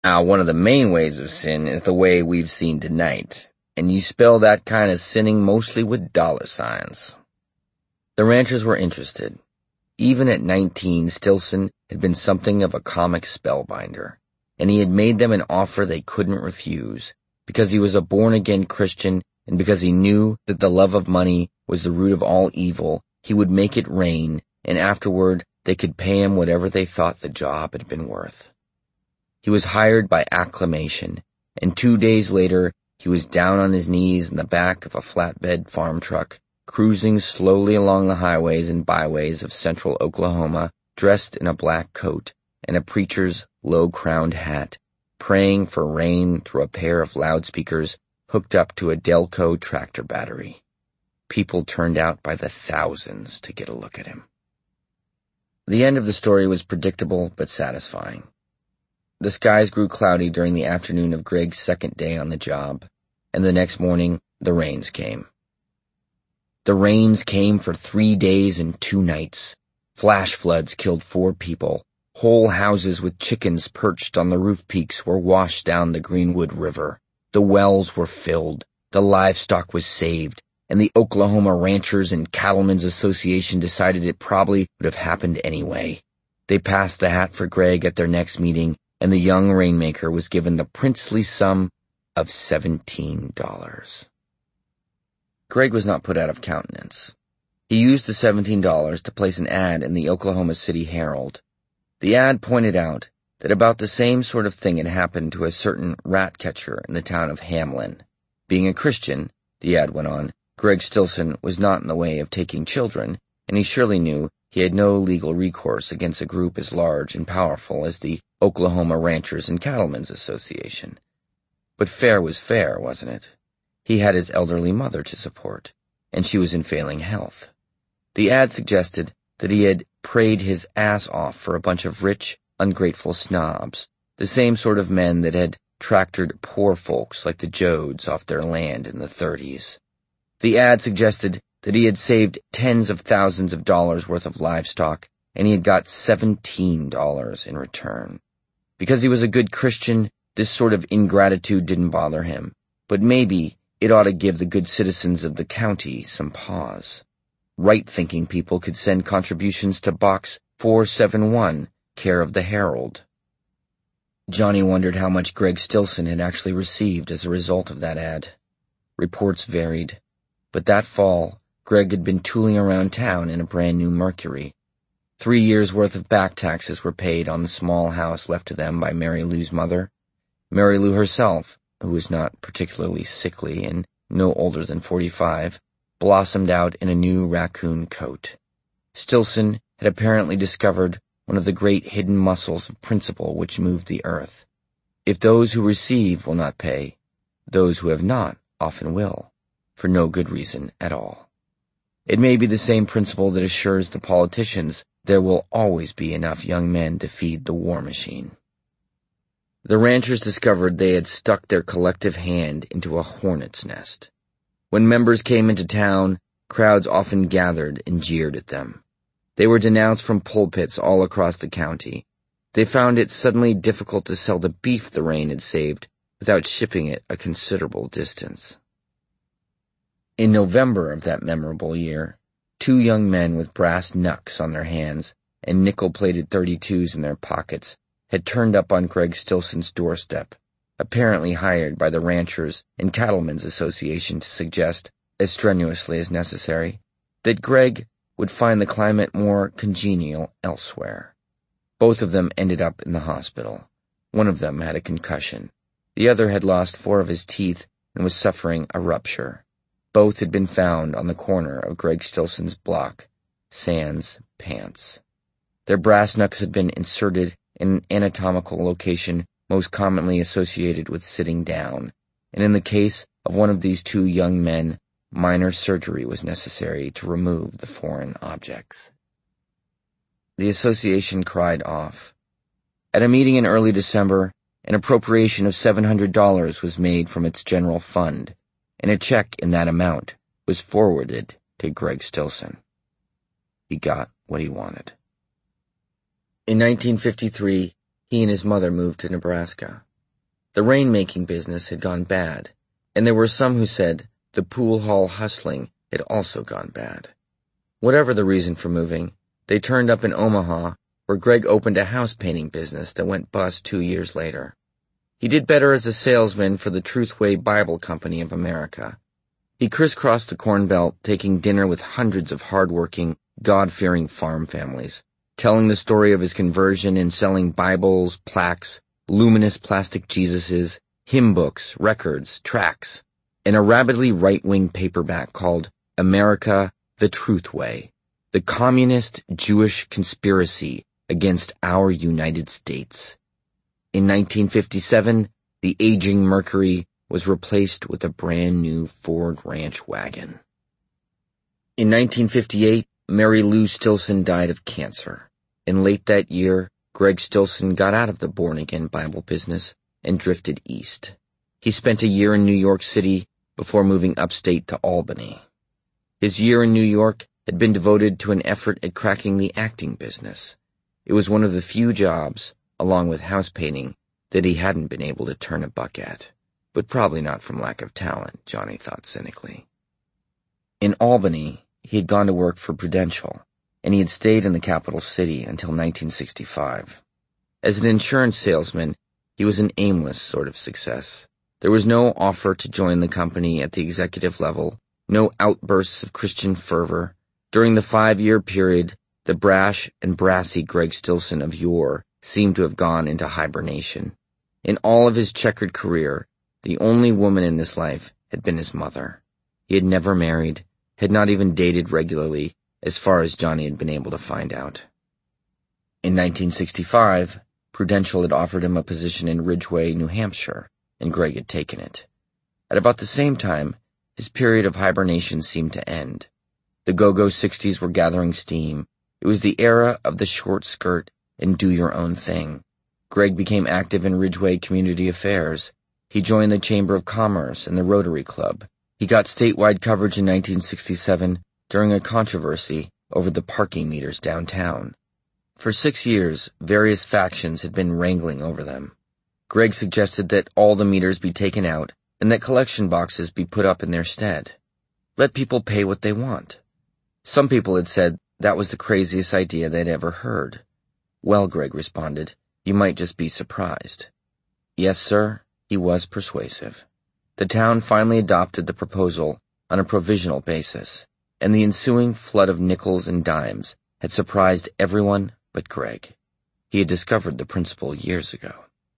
Now, one of the main ways of sin is the way we've seen tonight, and you spell that kind of sinning mostly with dollar signs. The ranchers were interested. Even at 19, Stillson had been something of a comic spellbinder, and he had made them an offer they couldn't refuse, because he was a born-again Christian and because he knew that the love of money was the root of all evil. He would make it rain, and afterward they could pay him whatever they thought the job had been worth. He was hired by acclamation, and 2 days later he was down on his knees in the back of a flatbed farm truck, cruising slowly along the highways and byways of central Oklahoma, dressed in a black coat and a preacher's low-crowned hat, praying for rain through a pair of loudspeakers hooked up to a Delco tractor battery. People turned out by the thousands to get a look at him. The end of the story was predictable but satisfying. The skies grew cloudy during the afternoon of Greg's second day on the job, and the next morning the rains came. The rains came for 3 days and 2 nights. Flash floods killed 4 people. Whole houses with chickens perched on the roof peaks were washed down the Greenwood River. The wells were filled. The livestock was saved. And the Oklahoma Ranchers and Cattlemen's Association decided it probably would have happened anyway. They passed the hat for Greg at their next meeting, and the young rainmaker was given the princely sum of $17. Greg was not put out of countenance. He used the $17 to place an ad in the Oklahoma City Herald. The ad pointed out that about the same sort of thing had happened to a certain rat catcher in the town of Hamlin. Being a Christian, the ad went on, Greg Stillson was not in the way of taking children, and he surely knew he had no legal recourse against a group as large and powerful as the Oklahoma Ranchers and Cattlemen's Association. But fair was fair, wasn't it? He had his elderly mother to support, and she was in failing health. The ad suggested that he had prayed his ass off for a bunch of rich, ungrateful snobs, the same sort of men that had tractored poor folks like the Joads off their land in the 30s. The ad suggested that he had saved tens of thousands of dollars worth of livestock, and he had got $17 in return. Because he was a good Christian, this sort of ingratitude didn't bother him, but maybe it ought to give the good citizens of the county some pause. Right-thinking people could send contributions to Box 471, care of the Herald. Johnny wondered how much Greg Stillson had actually received as a result of that ad. Reports varied, but that fall, Greg had been tooling around town in a brand-new Mercury. 3 years' worth of back taxes were paid on the small house left to them by Mary Lou's mother. Mary Lou herself, who was not particularly sickly and no older than 45, blossomed out in a new raccoon coat. Stillson had apparently discovered one of the great hidden muscles of principle which moved the earth. If those who receive will not pay, those who have not often will, for no good reason at all. It may be the same principle that assures the politicians there will always be enough young men to feed the war machine. The ranchers discovered they had stuck their collective hand into a hornet's nest. When members came into town, crowds often gathered and jeered at them. They were denounced from pulpits all across the county. They found it suddenly difficult to sell the beef the rain had saved without shipping it a considerable distance. In November of that memorable year, 2 young men with brass knucks on their hands and nickel-plated .32s in their pockets had turned up on Greg Stillson's doorstep, apparently hired by the Ranchers and Cattlemen's Association to suggest, as strenuously as necessary, that Greg would find the climate more congenial elsewhere. Both of them ended up in the hospital. One of them had a concussion. The other had lost 4 of his teeth and was suffering a rupture. Both had been found on the corner of Greg Stillson's block, sans pants. Their brass knucks had been inserted in an anatomical location most commonly associated with sitting down, and in the case of one of these 2 young men, minor surgery was necessary to remove the foreign objects. The association cried off. At a meeting in early December, an appropriation of $700 was made from its general fund, and a check in that amount was forwarded to Greg Stillson. He got what he wanted. In 1953, he and his mother moved to Nebraska. The rainmaking business had gone bad, and there were some who said the pool hall hustling had also gone bad. Whatever the reason for moving, they turned up in Omaha, where Greg opened a house painting business that went bust 2 years later. He did better as a salesman for the Truthway Bible Company of America. He crisscrossed the Corn Belt, taking dinner with hundreds of hard-working, God-fearing farm families, telling the story of his conversion and selling Bibles, plaques, luminous plastic Jesuses, hymn books, records, tracts, and a rabidly right-wing paperback called America, the Truthway, the communist Jewish conspiracy against our United States. In 1957, the aging Mercury was replaced with a brand new Ford Ranch wagon. In 1958, Mary Lou Stilson died of cancer, and late that year, Greg Stilson got out of the born-again Bible business and drifted east. He spent a year in New York City before moving upstate to Albany. His year in New York had been devoted to an effort at cracking the acting business. It was one of the few jobs, along with house painting, that he hadn't been able to turn a buck at. But probably not from lack of talent, Johnny thought cynically. In Albany, he had gone to work for Prudential, and he had stayed in the capital city until 1965. As an insurance salesman, he was an aimless sort of success. There was no offer to join the company at the executive level, no outbursts of Christian fervor. During the 5-year period, the brash and brassy Greg Stilson of yore seemed to have gone into hibernation. In all of his checkered career, the only woman in this life had been his mother. He had never married, had not even dated regularly, as far as Johnny had been able to find out. In 1965, Prudential had offered him a position in Ridgway, New Hampshire, and Greg had taken it. At about the same time, his period of hibernation seemed to end. The go-go 60s were gathering steam. It was the era of the short skirt and do-your-own thing. Greg became active in Ridgway community affairs. He joined the Chamber of Commerce and the Rotary Club. He got statewide coverage in 1967 during a controversy over the parking meters downtown. For 6 years, various factions had been wrangling over them. Greg suggested that all the meters be taken out and that collection boxes be put up in their stead. Let people pay what they want. Some people had said that was the craziest idea they'd ever heard. Well, Greg responded, you might just be surprised. Yes, sir. He was persuasive. The town finally adopted the proposal on a provisional basis, and the ensuing flood of nickels and dimes had surprised everyone but Greg. He had discovered the principle years ago.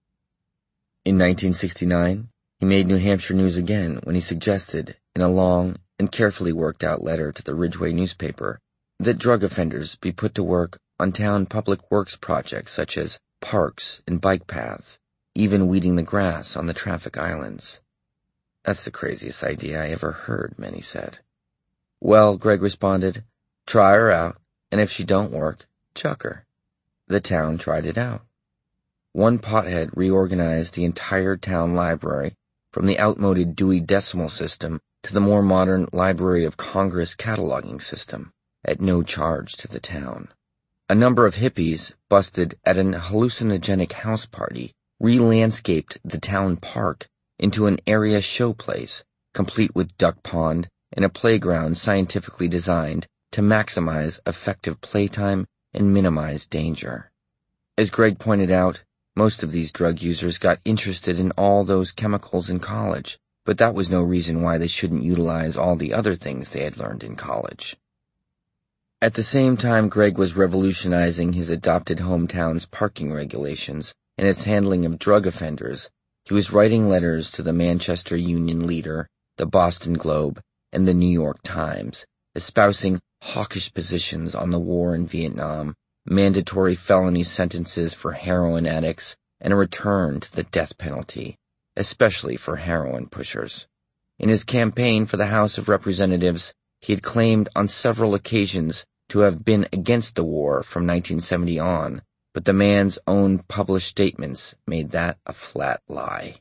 In 1969, he made New Hampshire news again when he suggested, in a long and carefully worked-out letter to the Ridgway newspaper, that drug offenders be put to work on town public works projects such as parks and bike paths, even weeding the grass on the traffic islands. That's the craziest idea I ever heard, many said. Well, Greg responded, try her out, and if she don't work, chuck her. The town tried it out. One pothead reorganized the entire town library from the outmoded Dewey Decimal System to the more modern Library of Congress cataloging system, at no charge to the town. A number of hippies, busted at an hallucinogenic house party, re-landscaped the town park into an area showplace, complete with duck pond and a playground scientifically designed to maximize effective playtime and minimize danger. As Greg pointed out, most of these drug users got interested in all those chemicals in college, but that was no reason why they shouldn't utilize all the other things they had learned in college. At the same time Greg was revolutionizing his adopted hometown's parking regulations and its handling of drug offenders, he was writing letters to the Manchester Union Leader, the Boston Globe, and the New York Times, espousing hawkish positions on the war in Vietnam, mandatory felony sentences for heroin addicts, and a return to the death penalty, especially for heroin pushers. In his campaign for the House of Representatives, he had claimed on several occasions to have been against the war from 1970 on, but the man's own published statements made that a flat lie.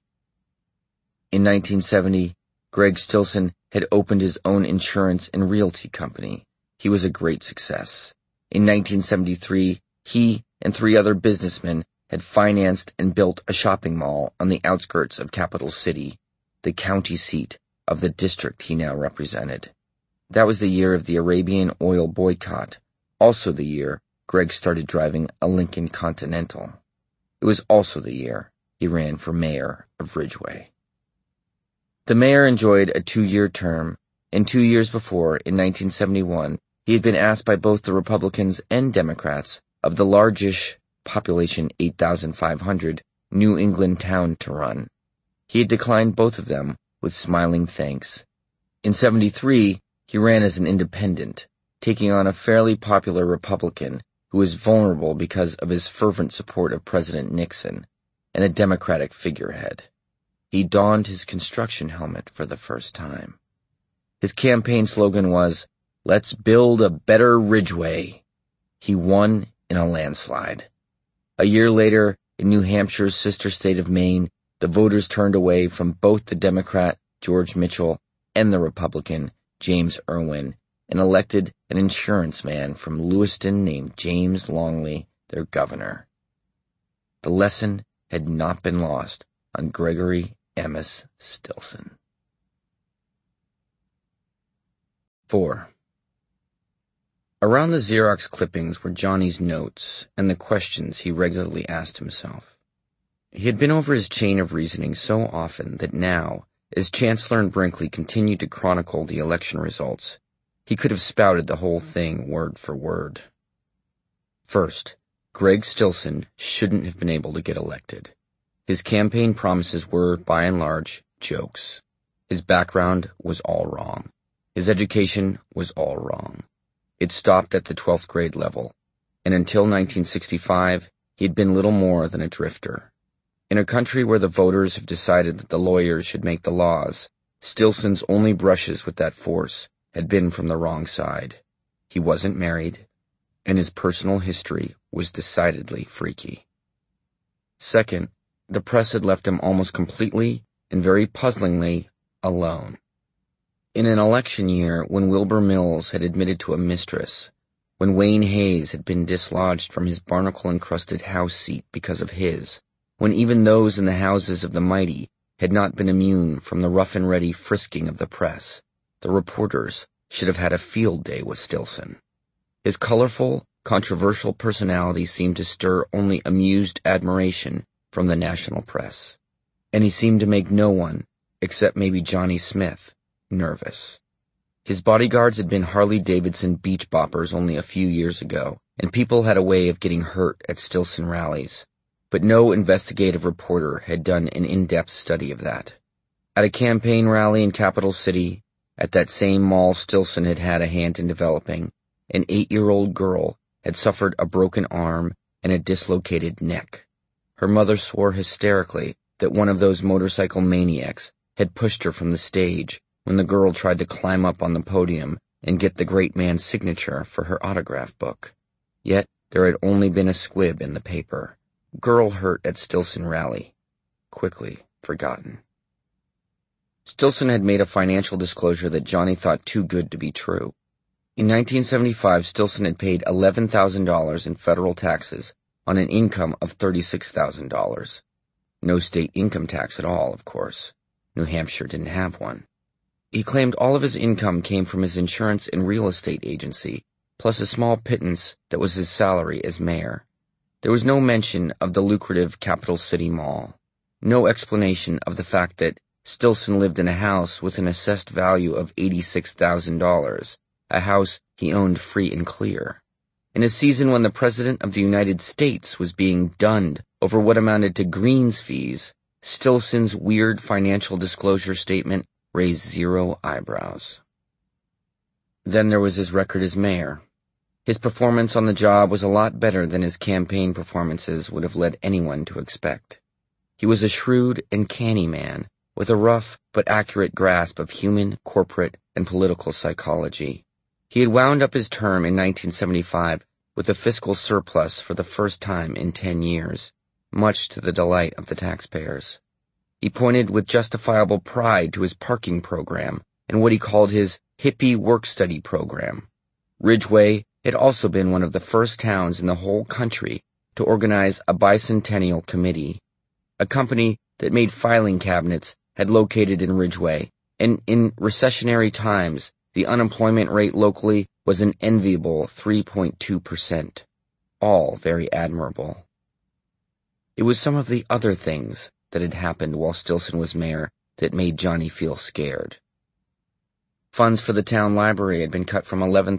In 1970, Greg Stilson had opened his own insurance and realty company. He was a great success. In 1973, he and 3 other businessmen had financed and built a shopping mall on the outskirts of Capital City, the county seat of the district he now represented. That was the year of the Arabian oil boycott, also the year Gregg started driving a Lincoln Continental. It was also the year he ran for mayor of Ridgeway. The mayor enjoyed a 2-year term, and 2 years before, in 1971, he had been asked by both the Republicans and Democrats of the largish, population 8,500, New England town to run. He had declined both of them with smiling thanks. In 73, he ran as an independent, taking on a fairly popular Republican who was vulnerable because of his fervent support of President Nixon and a Democratic figurehead. He donned his construction helmet for the first time. His campaign slogan was, "Let's build a better Ridgeway." He won in a landslide. A year later, in New Hampshire's sister state of Maine, the voters turned away from both the Democrat, George Mitchell, and the Republican, James Irwin, and elected an insurance man from Lewiston named James Longley, their governor. The lesson had not been lost on Gregory Emmis Stillson. 4. Around the Xerox clippings were Johnny's notes and the questions he regularly asked himself. He had been over his chain of reasoning so often that now, as Chancellor and Brinkley continued to chronicle the election results, he could have spouted the whole thing word for word. First, Gregg Stillson shouldn't have been able to get elected. His campaign promises were, by and large, jokes. His background was all wrong. His education was all wrong. It stopped at the 12th grade level, and until 1965, he had been little more than a drifter. In a country where the voters have decided that the lawyers should make the laws, Stillson's only brushes with that force had been from the wrong side. He wasn't married, and his personal history was decidedly freaky. Second, the press had left him almost completely and very puzzlingly alone. In an election year when Wilbur Mills had admitted to a mistress, when Wayne Hayes had been dislodged from his barnacle-encrusted house seat because of his, when even those in the houses of the mighty had not been immune from the rough-and-ready frisking of the press, the reporters should have had a field day with Stillson. His colorful, controversial personality seemed to stir only amused admiration from the national press, and he seemed to make no one, except maybe Johnny Smith, nervous. His bodyguards had been Harley-Davidson beach boppers only a few years ago, and people had a way of getting hurt at Stillson rallies, but no investigative reporter had done an in-depth study of that. At a campaign rally in Capital City, at that same mall Stillson had had a hand in developing, an 8-year-old girl had suffered a broken arm and a dislocated neck. Her mother swore hysterically that one of those motorcycle maniacs had pushed her from the stage when the girl tried to climb up on the podium and get the great man's signature for her autograph book. Yet there had only been a squib in the paper. Girl hurt at Stillson rally. Quickly forgotten. Stillson had made a financial disclosure that Johnny thought too good to be true. In 1975, Stillson had paid $11,000 in federal taxes on an income of $36,000. No state income tax at all, of course. New Hampshire didn't have one. He claimed all of his income came from his insurance and real estate agency, plus a small pittance that was his salary as mayor. There was no mention of the lucrative Capital City Mall. No explanation of the fact that Stillson lived in a house with an assessed value of $86,000, a house he owned free and clear. In a season when the President of the United States was being dunned over what amounted to greens fees, Stillson's weird financial disclosure statement raised 0 eyebrows. Then there was his record as mayor. His performance on the job was a lot better than his campaign performances would have led anyone to expect. He was a shrewd and canny man with a rough but accurate grasp of human, corporate, and political psychology. He had wound up his term in 1975 with a fiscal surplus for the first time in 10 years, much to the delight of the taxpayers. He pointed with justifiable pride to his parking program and what he called his hippie work-study program. Ridgeway had also been one of the first towns in the whole country to organize a bicentennial committee. A company that made filing cabinets had located in Ridgeway, and in recessionary times, the unemployment rate locally was an enviable 3.2%. All very admirable. It was some of the other things that had happened while Stillson was mayor that made Johnny feel scared. Funds for the town library had been cut from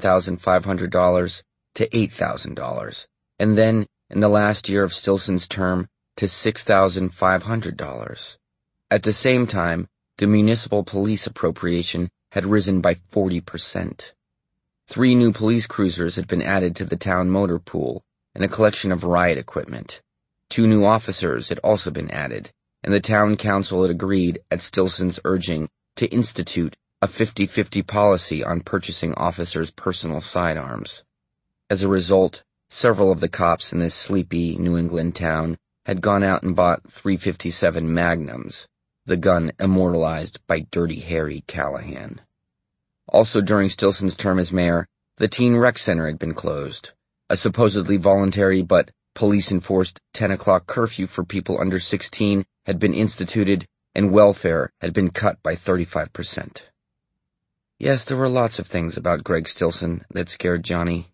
$11,500 to $8,000, and then, in the last year of Stillson's term, to $6,500. At the same time, the municipal police appropriation had risen by 40%. 3 new police cruisers had been added to the town motor pool, and a collection of riot equipment. 2 new officers had also been added, and the town council had agreed, at Stillson's urging, to institute a 50-50 policy on purchasing officers' personal sidearms. As a result, several of the cops in this sleepy New England town had gone out and bought .357 Magnums, the gun immortalized by Dirty Harry Callahan. Also during Stillson's term as mayor, the teen rec center had been closed. A supposedly voluntary but police-enforced 10 o'clock curfew for people under 16 had been instituted, and welfare had been cut by 35%. Yes, there were lots of things about Greg Stillson that scared Johnny.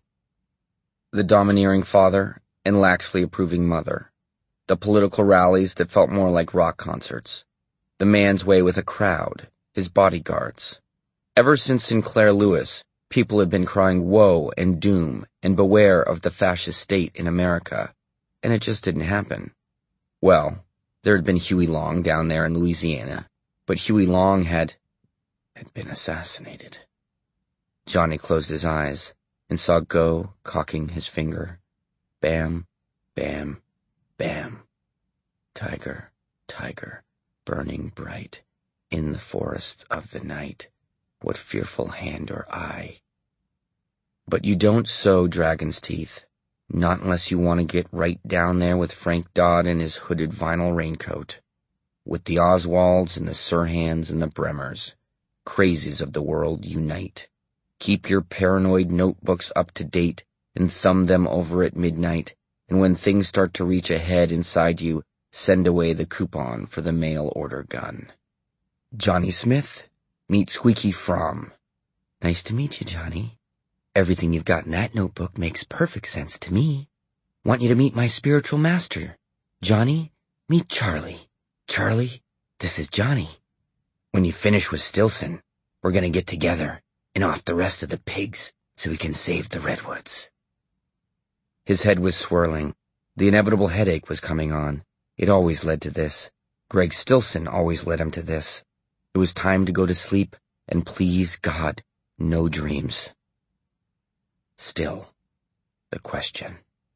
The domineering father and laxly approving mother. The political rallies that felt more like rock concerts. The man's way with a crowd, his bodyguards. Ever since Sinclair Lewis, people had been crying woe and doom and beware of the fascist state in America, and it just didn't happen. Well, there had been Huey Long down there in Louisiana, but Huey Long had been assassinated. Johnny closed his eyes and saw Go cocking his finger. Bam, bam, bam. Tiger, tiger, burning bright, in the forests of the night, what fearful hand or eye. But you don't sow dragon's teeth, not unless you want to get right down there with Frank Dodd in his hooded vinyl raincoat, with the Oswalds and the Sirhans and the Bremers. Crazies of the world unite. Keep your paranoid notebooks up to date and thumb them over at midnight, and when things start to reach a head inside you, send away the coupon for the mail order gun. Johnny Smith, meet Squeaky Fromm. Nice to meet you, Johnny. Everything you've got in that notebook makes perfect sense to me. Want you to meet my spiritual master. Johnny, meet Charlie. Charlie, this is Johnny. When you finish with Stillson, we're gonna get together and off the rest of the pigs so we can save the redwoods. His head was swirling. The inevitable headache was coming on. It always led to this. Greg Stillson always led him to this. It was time to go to sleep, and please God, no dreams. Still, the question.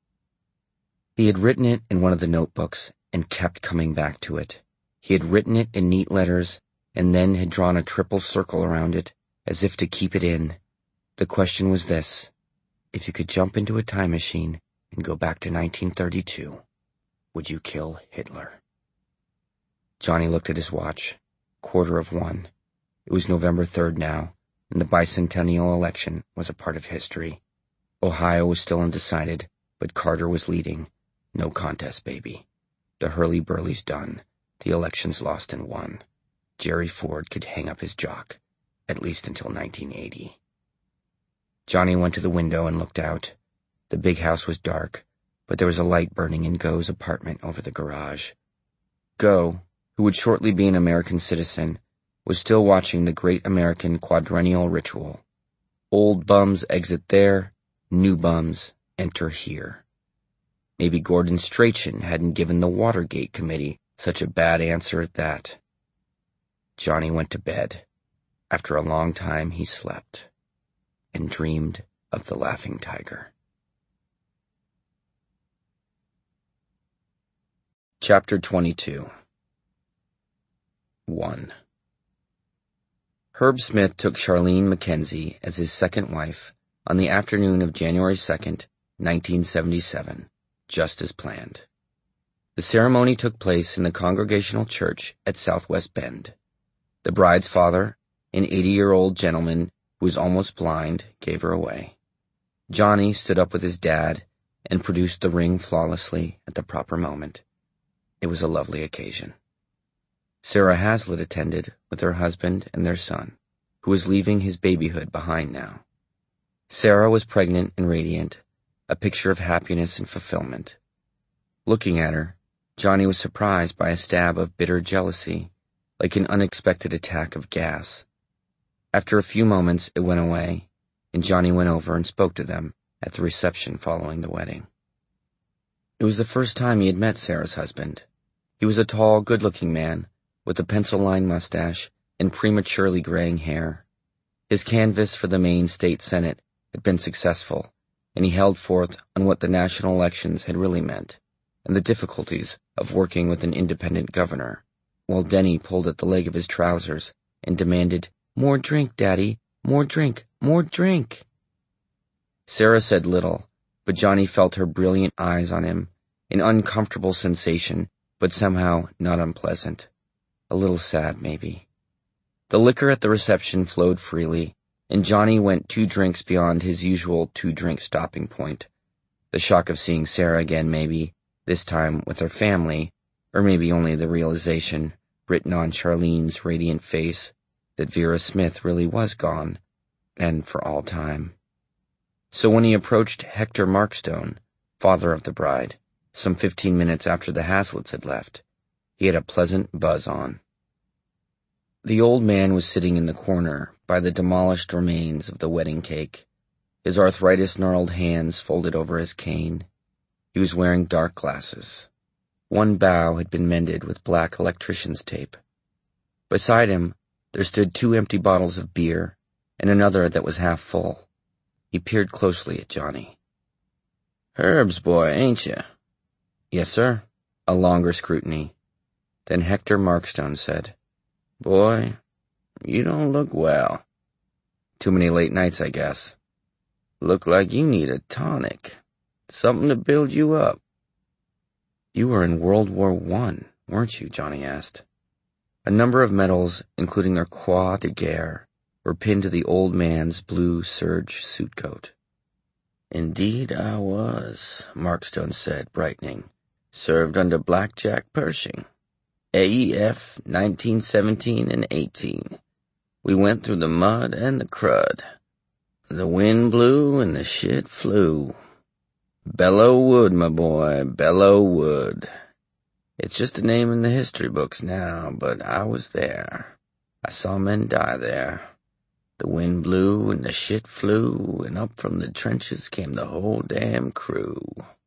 He had written it in one of the notebooks and kept coming back to it. He had written it in neat letters and then had drawn a triple circle around it, as if to keep it in. The question was this: if you could jump into a time machine and go back to 1932, would you kill Hitler? Johnny looked at his watch. 1:15. It was November 3rd now, and the bicentennial election was a part of history. Ohio was still undecided, but Carter was leading. No contest, baby. The hurly-burly's done. The election's lost and won. Jerry Ford could hang up his jock, at least until 1980. Johnny went to the window and looked out. The big house was dark, but there was a light burning in Go's apartment over the garage. Go, who would shortly be an American citizen, was still watching the great American quadrennial ritual. Old bums exit there, new bums enter here. Maybe Gordon Strachan hadn't given the Watergate Committee such a bad answer at that. Johnny went to bed. After a long time he slept and dreamed of the Laughing Tiger. Chapter 22. 1. Herb Smith took Charlene Mackenzie as his second wife on the afternoon of January 2nd, 1977, just as planned. The ceremony took place in the Congregational Church at Southwest Bend. The bride's father, an 80-year-old gentleman who was almost blind, gave her away. Johnny stood up with his dad, and produced the ring flawlessly at the proper moment. It was a lovely occasion. Sarah Hazlitt attended with her husband and their son, who was leaving his babyhood behind now. Sarah was pregnant and radiant, a picture of happiness and fulfillment. Looking at her, Johnny was surprised by a stab of bitter jealousy, like an unexpected attack of gas. After a few moments, it went away, and Johnny went over and spoke to them at the reception following the wedding. It was the first time he had met Sarah's husband. He was a tall, good-looking man, with a pencil-lined mustache and prematurely graying hair. His canvass for the Maine State Senate had been successful, and he held forth on what the national elections had really meant, and the difficulties of working with an independent governor, while Denny pulled at the leg of his trousers and demanded, "More drink, Daddy, more drink, more drink." Sarah said little, but Johnny felt her brilliant eyes on him, an uncomfortable sensation, but somehow not unpleasant. A little sad, maybe. The liquor at the reception flowed freely, and Johnny went 2 drinks beyond his usual 2-drink stopping point. The shock of seeing Sarah again, maybe, this time with her family, or maybe only the realization, written on Charlene's radiant face, that Vera Smith really was gone, and for all time. So when he approached Hector Markstone, father of the bride, some 15 minutes after the Hazlitts had left, he had a pleasant buzz on. The old man was sitting in the corner by the demolished remains of the wedding cake, his arthritis-gnarled hands folded over his cane. He was wearing dark glasses. One bow had been mended with black electrician's tape. Beside him, there stood 2 empty bottles of beer and another that was half full. He peered closely at Johnny. "Herb's boy, ain't you?" "Yes, sir." A longer scrutiny. Then Hector Markstone said, "Boy, you don't look well." "Too many late nights, I guess." "Look like you need a tonic. Something to build you up." "You were in World War I, weren't you?" Johnny asked. A number of medals, including their Croix de Guerre, were pinned to the old man's blue serge suit coat. "Indeed I was," Markstone said, brightening. "Served under Blackjack Pershing. AEF 1917 and 18. We went through the mud and the crud. The wind blew and the shit flew. Belleau Wood, my boy, Belleau Wood. It's just a name in the history books now, but I was there. I saw men die there. The wind blew and the shit flew, and up from the trenches came the whole damn crew."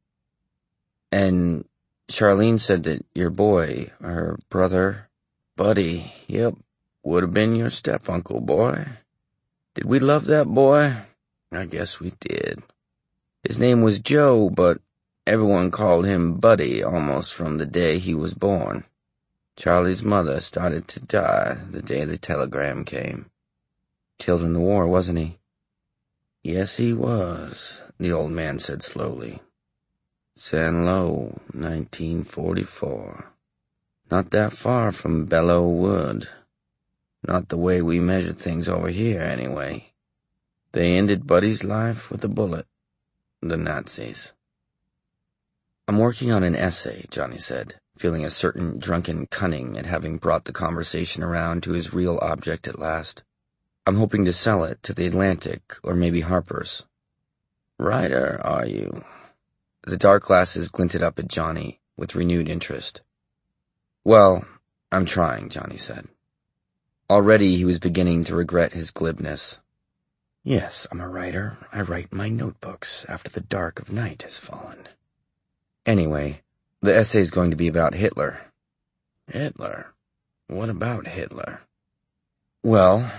"And Charlene said that your boy, her brother..." "Buddy, yep, would have been your step-uncle, boy. Did we love that boy? I guess we did. His name was Joe, but everyone called him Buddy almost from the day he was born. Charlie's mother started to die the day the telegram came." "Killed in the war, wasn't he?" "Yes, he was," the old man said slowly. "San Lo, 1944. Not that far from Belleau Wood. Not the way we measure things over here, anyway. They ended Buddy's life with a bullet. The Nazis." "I'm working on an essay," Johnny said, feeling a certain drunken cunning at having brought the conversation around to his real object at last. "I'm hoping to sell it to the Atlantic or maybe Harper's." "Writer, are you?" The dark glasses glinted up at Johnny with renewed interest. "Well, I'm trying," Johnny said. Already he was beginning to regret his glibness. "Yes, I'm a writer. I write in my notebooks after the dark of night has fallen. Anyway, the essay's going to be about Hitler." "Hitler? What about Hitler?" "Well,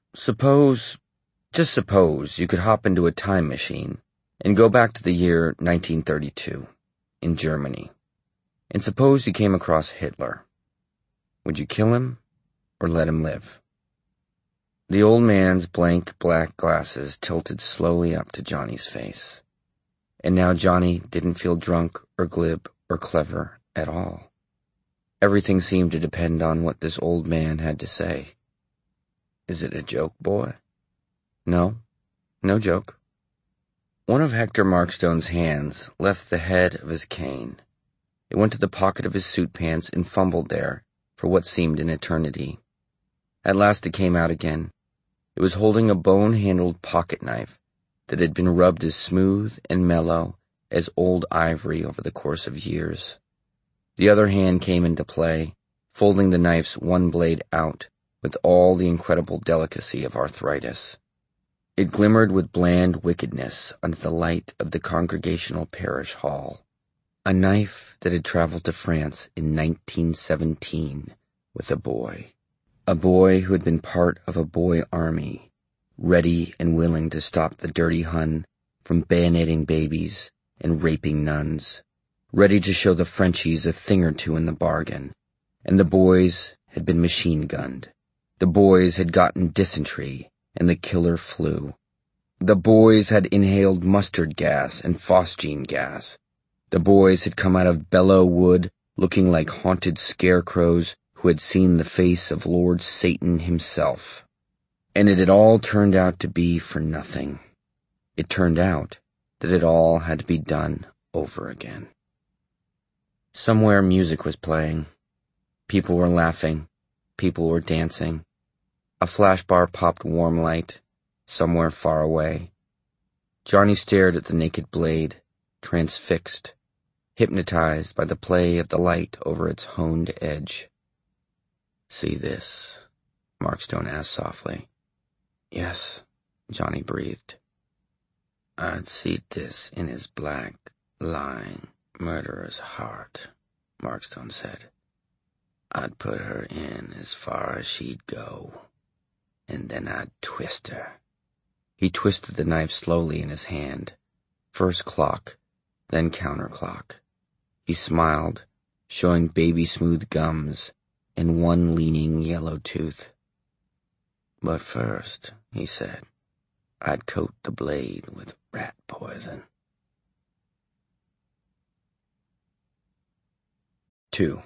just suppose you could hop into a time machine and go back to the year 1932, in Germany, and suppose you came across Hitler. Would you kill him or let him live?" The old man's blank black glasses tilted slowly up to Johnny's face, and now Johnny didn't feel drunk or glib or clever at all. Everything seemed to depend on what this old man had to say. "Is it a joke, boy?" "No, no joke." One of Hector Markstone's hands left the head of his cane. It went to the pocket of his suit pants and fumbled there for what seemed an eternity. At last it came out again. It was holding a bone-handled pocket knife that had been rubbed as smooth and mellow as old ivory over the course of years. The other hand came into play, folding the knife's one blade out with all the incredible delicacy of arthritis. It glimmered with bland wickedness under the light of the Congregational Parish Hall. A knife that had traveled to France in 1917 with a boy. A boy who had been part of a boy army, ready and willing to stop the dirty Hun from bayoneting babies and raping nuns, ready to show the Frenchies a thing or two in the bargain. And the boys had been machine-gunned. The boys had gotten dysentery and the killer flu. The boys had inhaled mustard gas and phosgene gas. The boys had come out of Belleau Wood looking like haunted scarecrows who had seen the face of Lord Satan himself. And it had all turned out to be for nothing. It turned out that it all had to be done over again. Somewhere music was playing. People were laughing. People were dancing. A flash bar popped warm light, somewhere far away. Johnny stared at the naked blade, transfixed, hypnotized by the play of the light over its honed edge. "See this?" Markstone asked softly. "Yes," Johnny breathed. "I'd see this in his black, lying, murderer's heart," Markstone said. "I'd put her in as far as she'd go, and then I'd twist her." He twisted the knife slowly in his hand, first clock, then counterclock. He smiled, showing baby-smooth gums and one leaning yellow tooth. "But first," he said, "I'd coat the blade with rat poison." 2.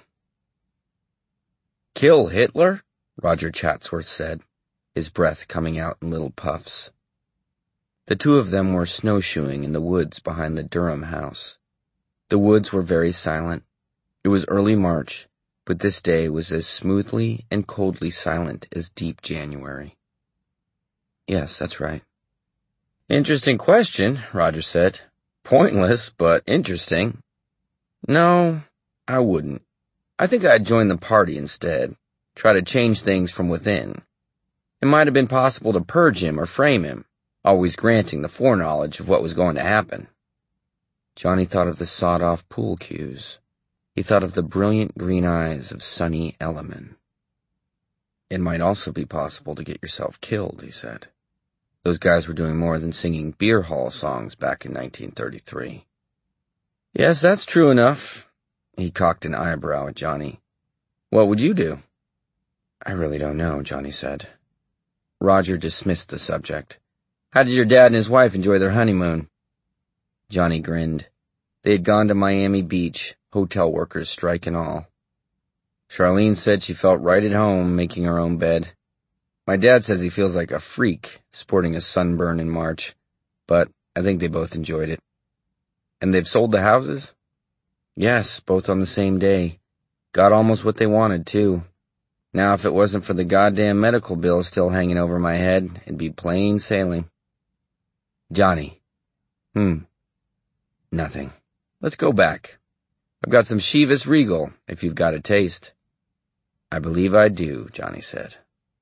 "Kill Hitler?" Roger Chatsworth said, his breath coming out in little puffs. The two of them were snowshoeing in the woods behind the Durham house. The woods were very silent. It was early March, but this day was as smoothly and coldly silent as deep January. "Yes, that's right." "Interesting question," Roger said. "Pointless, but interesting." "No, I wouldn't. I think I'd join the party instead. Try to change things from within. It might have been possible to purge him or frame him, always granting the foreknowledge of what was going to happen." Johnny thought of the sawed-off pool cues. He thought of the brilliant green eyes of Sonny Elliman. "It might also be possible to get yourself killed," he said. "Those guys were doing more than singing beer hall songs back in 1933. "Yes, that's true enough." He cocked an eyebrow at Johnny. "What would you do?" "I really don't know," Johnny said. Roger dismissed the subject. "How did your dad and his wife enjoy their honeymoon?" Johnny grinned. They had gone to Miami Beach, hotel workers strike and all. Charlene said she felt right at home making her own bed. My dad says he feels like a freak sporting a sunburn in March, but I think they both enjoyed it. "And they've sold the houses?" "Yes, both on the same day. Got almost what they wanted, too. Now if it wasn't for the goddamn medical bill still hanging over my head, it'd be plain sailing." "Johnny." "Nothing. Let's go back. I've got some Chivas Regal, if you've got a taste." "I believe I do," Johnny said.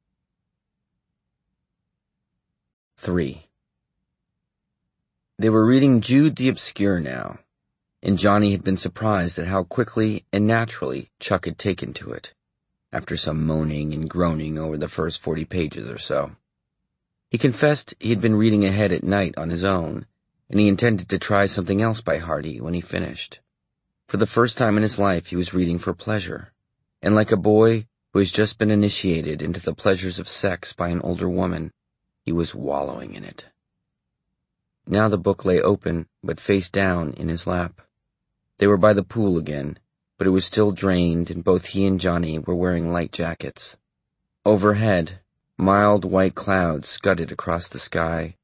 3. They were reading Jude the Obscure now, and Johnny had been surprised at how quickly and naturally Chuck had taken to it, after some moaning and groaning over the first 40 pages or so. He confessed he had been reading ahead at night on his own, and he intended to try something else by Hardy when he finished. For the first time in his life he was reading for pleasure, and like a boy who has just been initiated into the pleasures of sex by an older woman, he was wallowing in it. Now the book lay open, but face down in his lap. They were by the pool again, but it was still drained, and both he and Johnny were wearing light jackets. Overhead, mild white clouds scudded across the sky,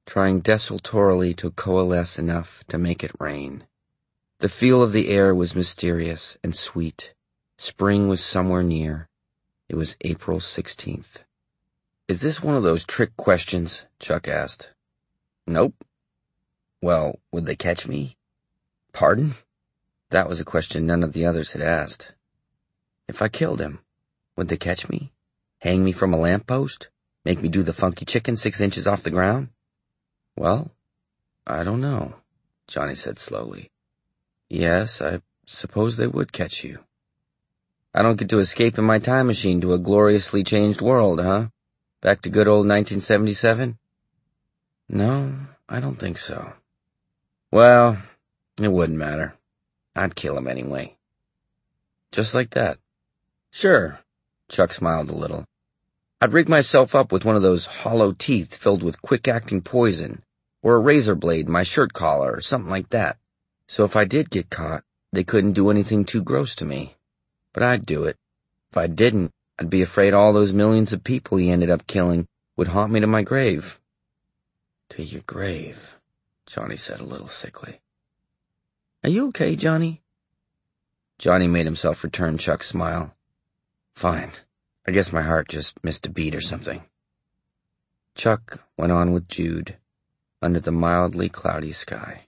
trying desultorily to coalesce enough to make it rain. The feel of the air was mysterious and sweet. Spring was somewhere near. It was April 16th. "Is this one of those trick questions?" Chuck asked. "Nope." "Well, would they catch me?" "Pardon?" That was a question none of the others had asked. "If I killed him, would they catch me? Hang me from a lamppost? Make me do the funky chicken 6 inches off the ground?" "Well, I don't know," Johnny said slowly. "Yes, I suppose they would catch you." "I don't get to escape in my time machine to a gloriously changed world, huh? Back to good old 1977? "No, I don't think so." "Well, it wouldn't matter. I'd kill him anyway." "Just like that?" "Sure." Chuck smiled a little. "I'd rig myself up with one of those hollow teeth filled with quick-acting poison, or a razor blade in my shirt collar, or something like that. So if I did get caught, they couldn't do anything too gross to me. But I'd do it. If I didn't, I'd be afraid all those millions of people he ended up killing would haunt me to my grave." "To your grave," Johnny said a little sickly. "Are you okay, Johnny?" Johnny made himself return Chuck's smile. "Fine. I guess my heart just missed a beat or something." Chuck went on with Jude, under the mildly cloudy sky.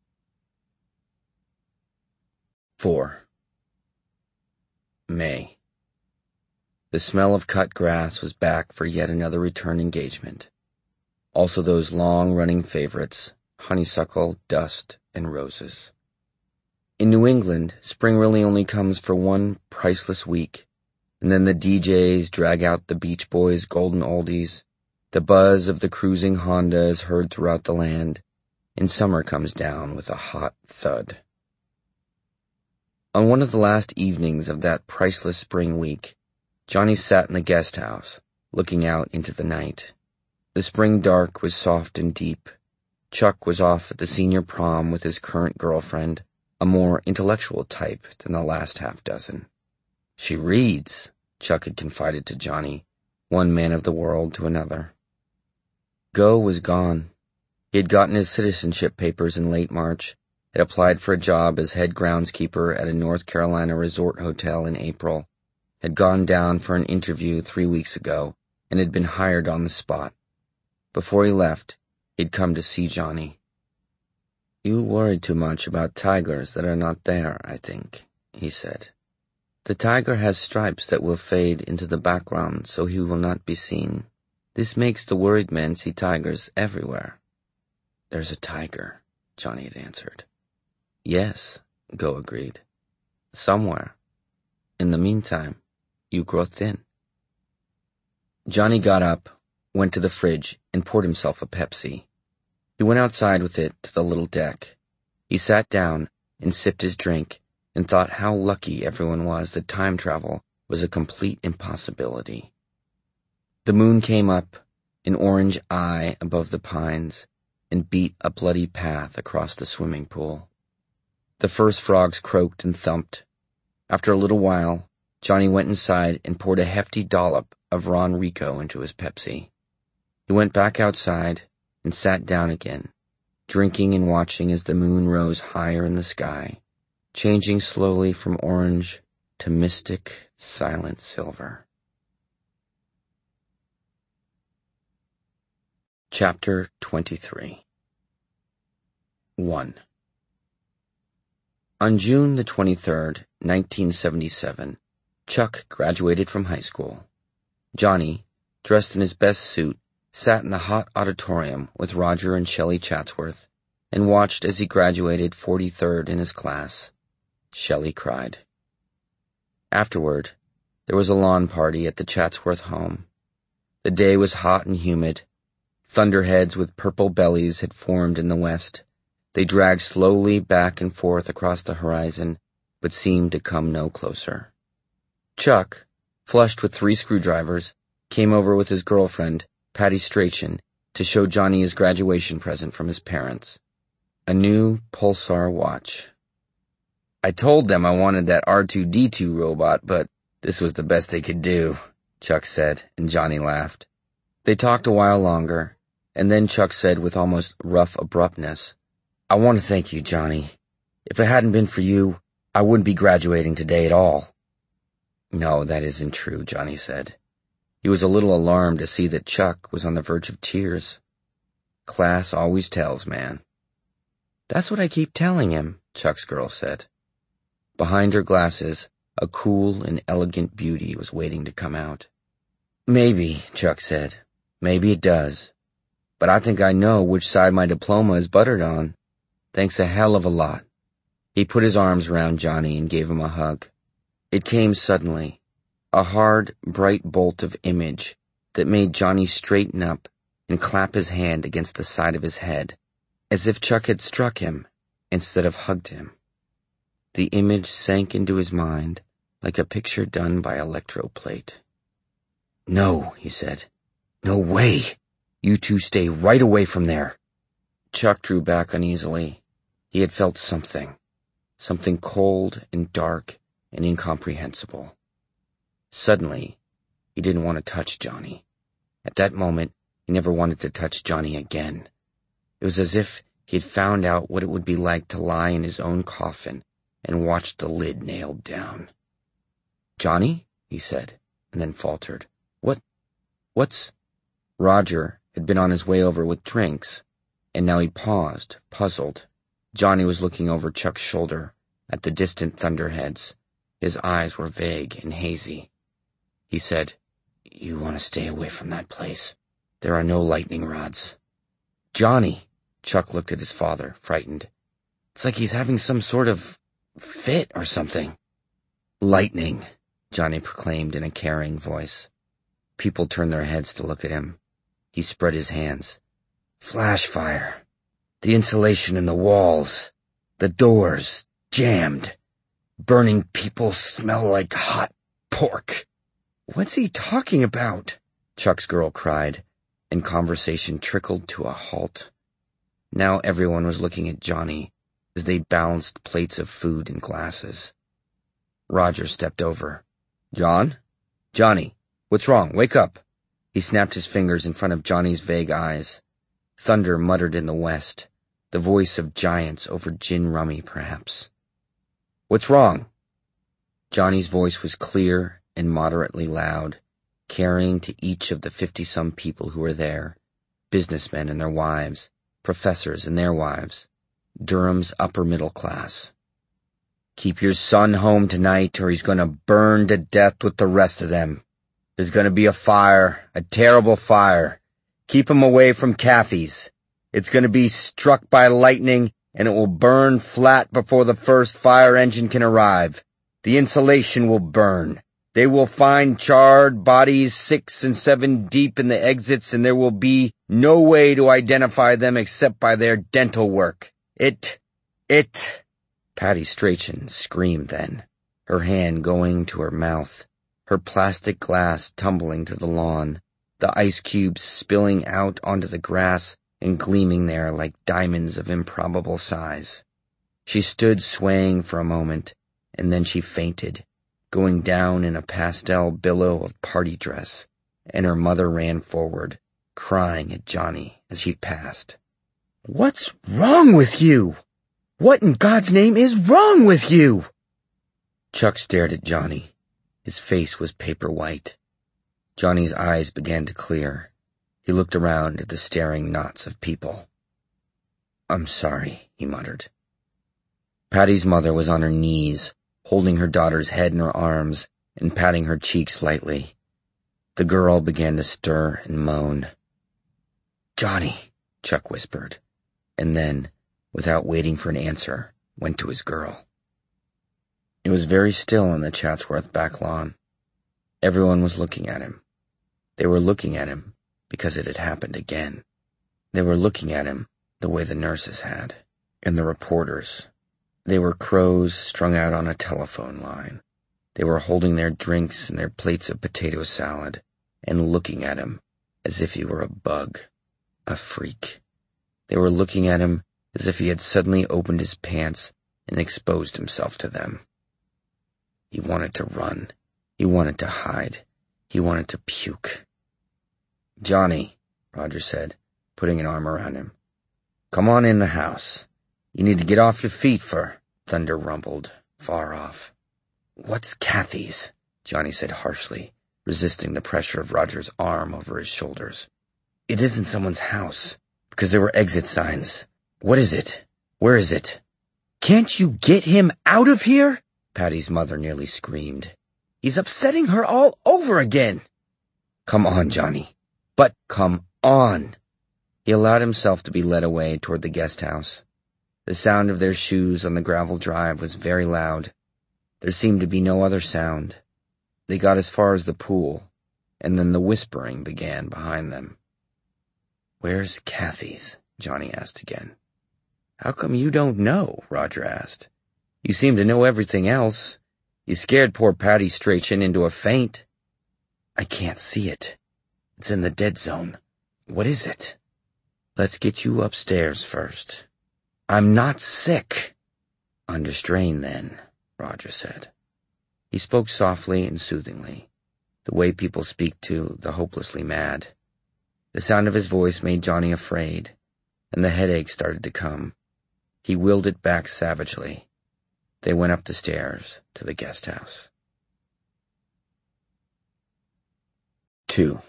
4. May. The smell of cut grass was back for yet another return engagement. Also those long-running favorites, honeysuckle, dust, and roses. In New England, spring really only comes for one priceless week, and then the DJs drag out the Beach Boys' golden oldies, the buzz of the cruising Honda is heard throughout the land, and summer comes down with a hot thud. On one of the last evenings of that priceless spring week, Johnny sat in the guest house, looking out into the night. The spring dark was soft and deep. Chuck was off at the senior prom with his current girlfriend, a more intellectual type than the last half-dozen. "She reads," Chuck had confided to Johnny, one man of the world to another. Go was gone. He had gotten his citizenship papers in late March, had applied for a job as head groundskeeper at a North Carolina resort hotel in April, had gone down for an interview 3 weeks ago, and had been hired on the spot. Before he left, he'd come to see Johnny. "You worry too much about tigers that are not there, I think," he said. "The tiger has stripes that will fade into the background so he will not be seen. This makes the worried men see tigers everywhere." "There's a tiger," Johnny had answered. "Yes," Go agreed. "Somewhere. In the meantime, you grow thin." Johnny got up, went to the fridge, and poured himself a Pepsi. He went outside with it to the little deck. He sat down and sipped his drink and thought how lucky everyone was that time travel was a complete impossibility. The moon came up, an orange eye above the pines, and beat a bloody path across the swimming pool. The first frogs croaked and thumped. After a little while, Johnny went inside and poured a hefty dollop of Ron Rico into his Pepsi. He went back outside and sat down again, drinking and watching as the moon rose higher in the sky, changing slowly from orange to mystic, silent silver. Chapter 23. 1. On June the 23rd, 1977, Chuck graduated from high school. Johnny, dressed in his best suit, sat in the hot auditorium with Roger and Shelley Chatsworth and watched as he graduated 43rd in his class. Shelley cried. Afterward, there was a lawn party at the Chatsworth home. The day was hot and humid. Thunderheads with purple bellies had formed in the west. They dragged slowly back and forth across the horizon, but seemed to come no closer. Chuck, flushed with 3 screwdrivers, came over with his girlfriend, Patty Strachan, to show Johnny his graduation present from his parents. A new Pulsar watch. "I told them I wanted that R2-D2 robot, but this was the best they could do," Chuck said, and Johnny laughed. They talked a while longer, And then Chuck said with almost rough abruptness, "I want to thank you, Johnny. If it hadn't been for you, I wouldn't be graduating today at all." "No, that isn't true," Johnny said. He was a little alarmed to see that Chuck was on the verge of tears. "Class always tells, man." "That's what I keep telling him," Chuck's girl said. Behind her glasses, a cool and elegant beauty was waiting to come out. "Maybe," Chuck said. "Maybe it does. But I think I know which side my diploma is buttered on. Thanks a hell of a lot." He put his arms around Johnny and gave him a hug. It came suddenly, a hard, bright bolt of image that made Johnny straighten up and clap his hand against the side of his head, as if Chuck had struck him instead of hugged him. The image sank into his mind like a picture done by electroplate. "No," he said. "No way. You two stay right away from there." Chuck drew back uneasily. He had felt something cold and dark and incomprehensible. Suddenly, he didn't want to touch Johnny. At that moment, he never wanted to touch Johnny again. It was as if he had found out what it would be like to lie in his own coffin and watch the lid nailed down. "Johnny?" he said, and then faltered. What's... Roger had been on his way over with drinks, and now he paused, puzzled. Johnny was looking over Chuck's shoulder at the distant thunderheads. His eyes were vague and hazy. He said, "You want to stay away from that place. There are no lightning rods." "Johnny," Chuck looked at his father, frightened. "It's like he's having some sort of fit or something." "Lightning," Johnny proclaimed in a caring voice. People turned their heads to look at him. He spread his hands. "Flash fire. The insulation in the walls. The doors jammed. Burning people smell like hot pork." "What's he talking about?" Chuck's girl cried, and conversation trickled to a halt. Now everyone was looking at Johnny as they balanced plates of food and glasses. Roger stepped over. "Johnny, what's wrong? Wake up." He snapped his fingers in front of Johnny's vague eyes. Thunder muttered in the west, the voice of giants over gin rummy, perhaps. "What's wrong?" Johnny's voice was clear and moderately loud, carrying to each of the 50-some people who were there, businessmen and their wives, professors and their wives, Durham's upper middle class. "Keep your son home tonight or he's going to burn to death with the rest of them. There's going to be a fire, a terrible fire. Keep him away from Kathy's. It's going to be struck by lightning and it will burn flat before the first fire engine can arrive. The insulation will burn. They will find charred bodies 6 and 7 deep in the exits and there will be no way to identify them except by their dental work. It... Patty Strachan screamed then, her hand going to her mouth, her plastic glass tumbling to the lawn, the ice cubes spilling out onto the grass and gleaming there like diamonds of improbable size. She stood swaying for a moment, and then she fainted, going down in a pastel billow of party dress, and her mother ran forward, crying at Johnny as she passed. "What's wrong with you? What in God's name is wrong with you?" Chuck stared at Johnny. His face was paper white. Johnny's eyes began to clear. He looked around at the staring knots of people. "I'm sorry," he muttered. Patty's mother was on her knees, holding her daughter's head in her arms and patting her cheeks lightly. The girl began to stir and moan. "Johnny," Chuck whispered, and then, without waiting for an answer, went to his girl. It was very still in the Chatsworth back lawn. Everyone was looking at him. They were looking at him because it had happened again. They were looking at him the way the nurses had, and the reporters. They were crows strung out on a telephone line. They were holding their drinks and their plates of potato salad and looking at him as if he were a bug, a freak. They were looking at him as if he had suddenly opened his pants and exposed himself to them. He wanted to run. He wanted to hide. He wanted to puke. "Johnny," Roger said, putting an arm around him. "Come on in the house. You need to get off your feet for—" Thunder rumbled, far off. "What's Kathy's?" Johnny said harshly, resisting the pressure of Roger's arm over his shoulders. "It isn't someone's house, because there were exit signs. What is it? Where is it?" "Can't you get him out of here?" Patty's mother nearly screamed. "He's upsetting her all over again." "Come on, Johnny. But come on." He allowed himself to be led away toward the guest house. The sound of their shoes on the gravel drive was very loud. There seemed to be no other sound. They got as far as the pool, and then the whispering began behind them. "Where's Kathy's?" Johnny asked again. "How come you don't know?" Roger asked. "You seem to know everything else. You scared poor Patty Strachan into a faint." "I can't see it. It's in the dead zone. What is it?" "Let's get you upstairs first." "I'm not sick." "Under strain, then," Roger said. He spoke softly and soothingly, the way people speak to the hopelessly mad. The sound of his voice made Johnny afraid, and the headache started to come. He willed it back savagely. They went up the stairs to the guest house. 2.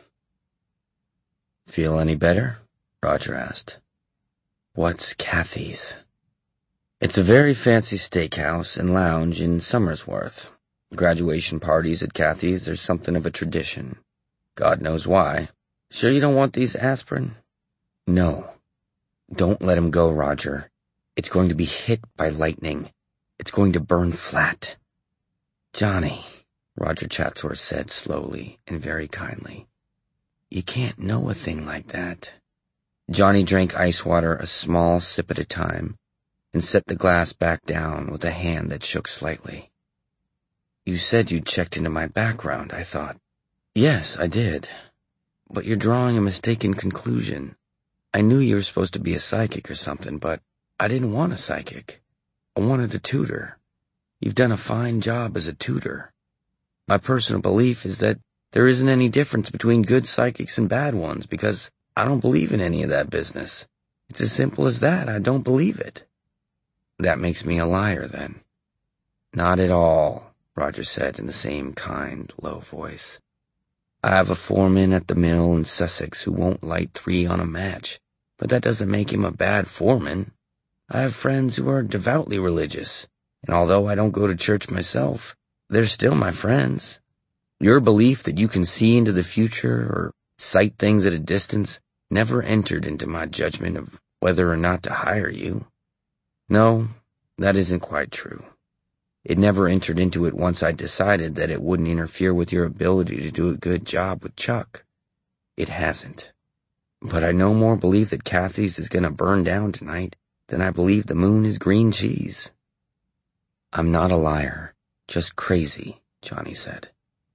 "Feel any better?" Roger asked. "What's Kathy's?" "It's a very fancy steakhouse and lounge in Somersworth. Graduation parties at Kathy's are something of a tradition. God knows why. Sure you don't want these aspirin?" "No. Don't let him go, Roger. It's going to be hit by lightning. It's going to burn flat." "Johnny," Roger Chatsworth said slowly and very kindly, "you can't know a thing like that." Johnny drank ice water a small sip at a time and set the glass back down with a hand that shook slightly. "You said you'd checked into my background, I thought." "Yes, I did. But you're drawing a mistaken conclusion. I knew you were supposed to be a psychic or something, but I didn't want a psychic. I wanted a tutor. You've done a fine job as a tutor. My personal belief is that there isn't any difference between good psychics and bad ones, because I don't believe in any of that business. It's as simple as that. I don't believe it." "That makes me a liar, then." "Not at all," Roger said in the same kind, low voice. "I have a foreman at the mill in Sussex who won't light 3 on a match, but that doesn't make him a bad foreman. I have friends who are devoutly religious, and although I don't go to church myself, they're still my friends. Your belief that you can see into the future or sight things at a distance never entered into my judgment of whether or not to hire you. No, that isn't quite true. It never entered into it once I decided that it wouldn't interfere with your ability to do a good job with Chuck. It hasn't. But I no more believe that Kathy's is going to burn down tonight than I believe the moon is green cheese." "I'm not a liar, just crazy," Johnny said.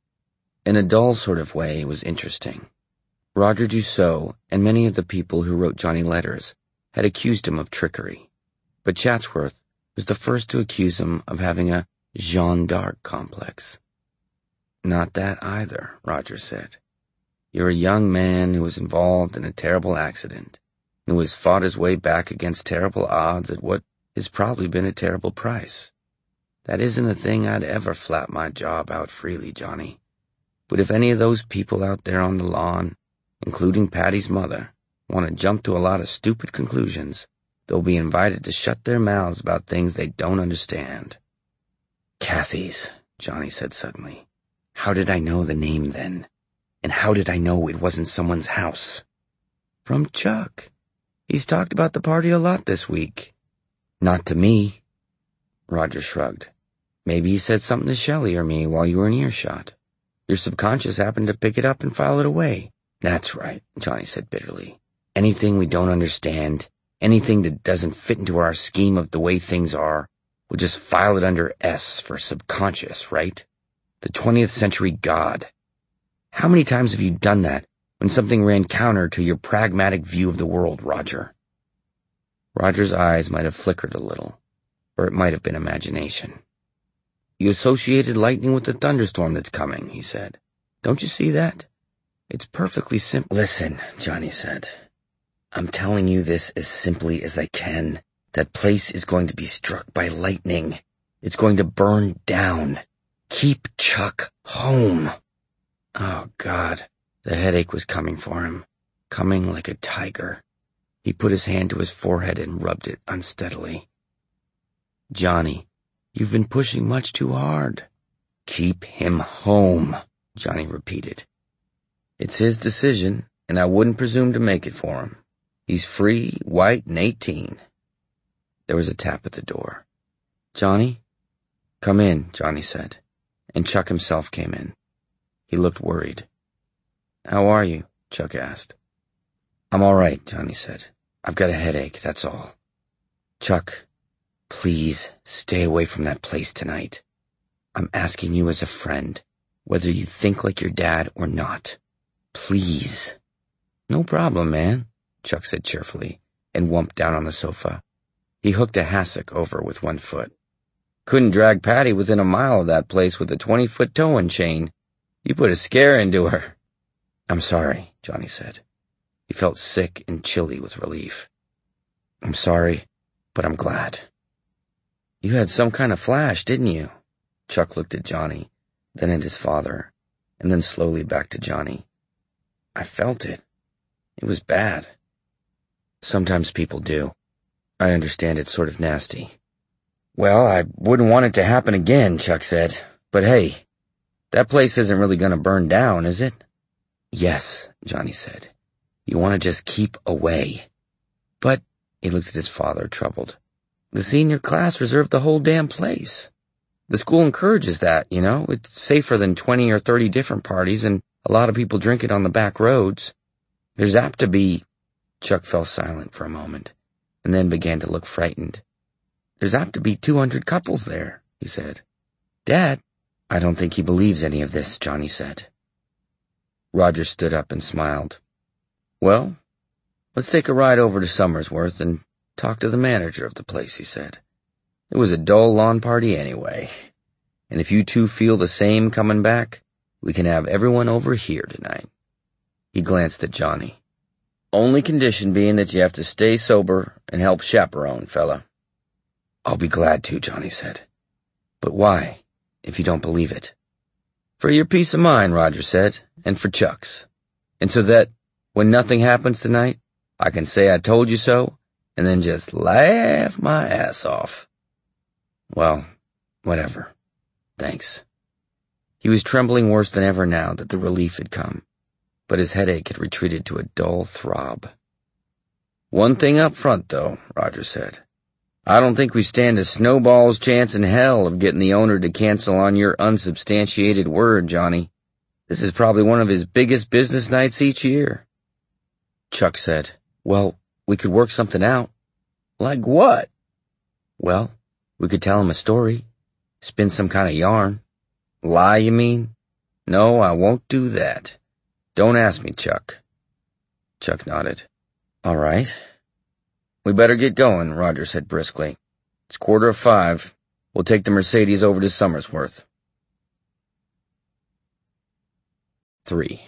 In a dull sort of way, it was interesting. Roger Dussault and many of the people who wrote Johnny letters had accused him of trickery, but Chatsworth was the first to accuse him of having a Jeanne d'Arc complex. "Not that either," Roger said. "You're a young man who was involved in a terrible accident, and who has fought his way back against terrible odds at what has probably been a terrible price. That isn't a thing I'd ever flap my job out freely, Johnny. But if any of those people out there on the lawn, including Patty's mother, want to jump to a lot of stupid conclusions, they'll be invited to shut their mouths about things they don't understand." "Kathy's," Johnny said suddenly. "How did I know the name then? And how did I know it wasn't someone's house?" "From Chuck. He's talked about the party a lot this week." "Not to me." Roger shrugged. "Maybe he said something to Shelley or me while you were in earshot. Your subconscious happened to pick it up and file it away." "That's right," Johnny said bitterly. "Anything we don't understand, anything that doesn't fit into our scheme of the way things are, we'll just file it under S for subconscious, right? The 20th century God. How many times have you done that when something ran counter to your pragmatic view of the world, Roger?" Roger's eyes might have flickered a little, or it might have been imagination. "You associated lightning with the thunderstorm that's coming," he said. "Don't you see that? It's perfectly simple." "Listen," Johnny said. I'm telling you this as simply as I can. That place is going to be struck by lightning. It's going to burn down. Keep Chuck home. Oh, God. The headache was coming for him, coming like a tiger. He put his hand to his forehead and rubbed it unsteadily. Johnny, you've been pushing much too hard. Keep him home, Johnny repeated. It's his decision, and I wouldn't presume to make it for him. He's free, white, and 18. There was a tap at the door. Johnny? Come in, Johnny said, and Chuck himself came in. He looked worried. How are you? Chuck asked. I'm all right, Johnny said. I've got a headache, that's all. Chuck, please stay away from that place tonight. I'm asking you as a friend, whether you think like your dad or not. Please. No problem, man, Chuck said cheerfully, and wumped down on the sofa. He hooked a hassock over with one foot. Couldn't drag Patty within a mile of that place with a 20-foot towing chain. You put a scare into her. I'm sorry, Johnny said. He felt sick and chilly with relief. I'm sorry, but I'm glad. You had some kind of flash, didn't you? Chuck looked at Johnny, then at his father, and then slowly back to Johnny. I felt it. It was bad. Sometimes people do. I understand it's sort of nasty. Well, I wouldn't want it to happen again, Chuck said. But hey, that place isn't really going to burn down, is it? Yes, Johnny said. You want to just keep away. But, he looked at his father, troubled. The senior class reserved the whole damn place. The school encourages that, you know. It's safer than 20 or 30 different parties, and a lot of people drink it on the back roads. There's apt to be... Chuck fell silent for a moment, and then began to look frightened. There's apt to be 200 couples there, he said. Dad, I don't think he believes any of this, Johnny said. Roger stood up and smiled. Well, let's take a ride over to Somersworth and talk to the manager of the place, he said. It was a dull lawn party anyway. And if you two feel the same coming back, we can have everyone over here tonight. He glanced at Johnny. Only condition being that you have to stay sober and help chaperone, fella. I'll be glad to, Johnny said. But why, if you don't believe it? For your peace of mind, Roger said, and for Chuck's. And so that, when nothing happens tonight, I can say I told you so, and then just laugh my ass off. Well, whatever. Thanks. He was trembling worse than ever now that the relief had come, but his headache had retreated to a dull throb. One thing up front, though, Roger said. I don't think we stand a snowball's chance in hell of getting the owner to cancel on your unsubstantiated word, Johnny. This is probably one of his biggest business nights each year. Chuck said, well, we could work something out. Like what? Well, we could tell him a story, spin some kind of yarn. Lie, you mean? No, I won't do that. Don't ask me, Chuck. Chuck nodded. All right. We better get going, Roger said briskly. It's 5:15. We'll take the Mercedes over to Somersworth. 3.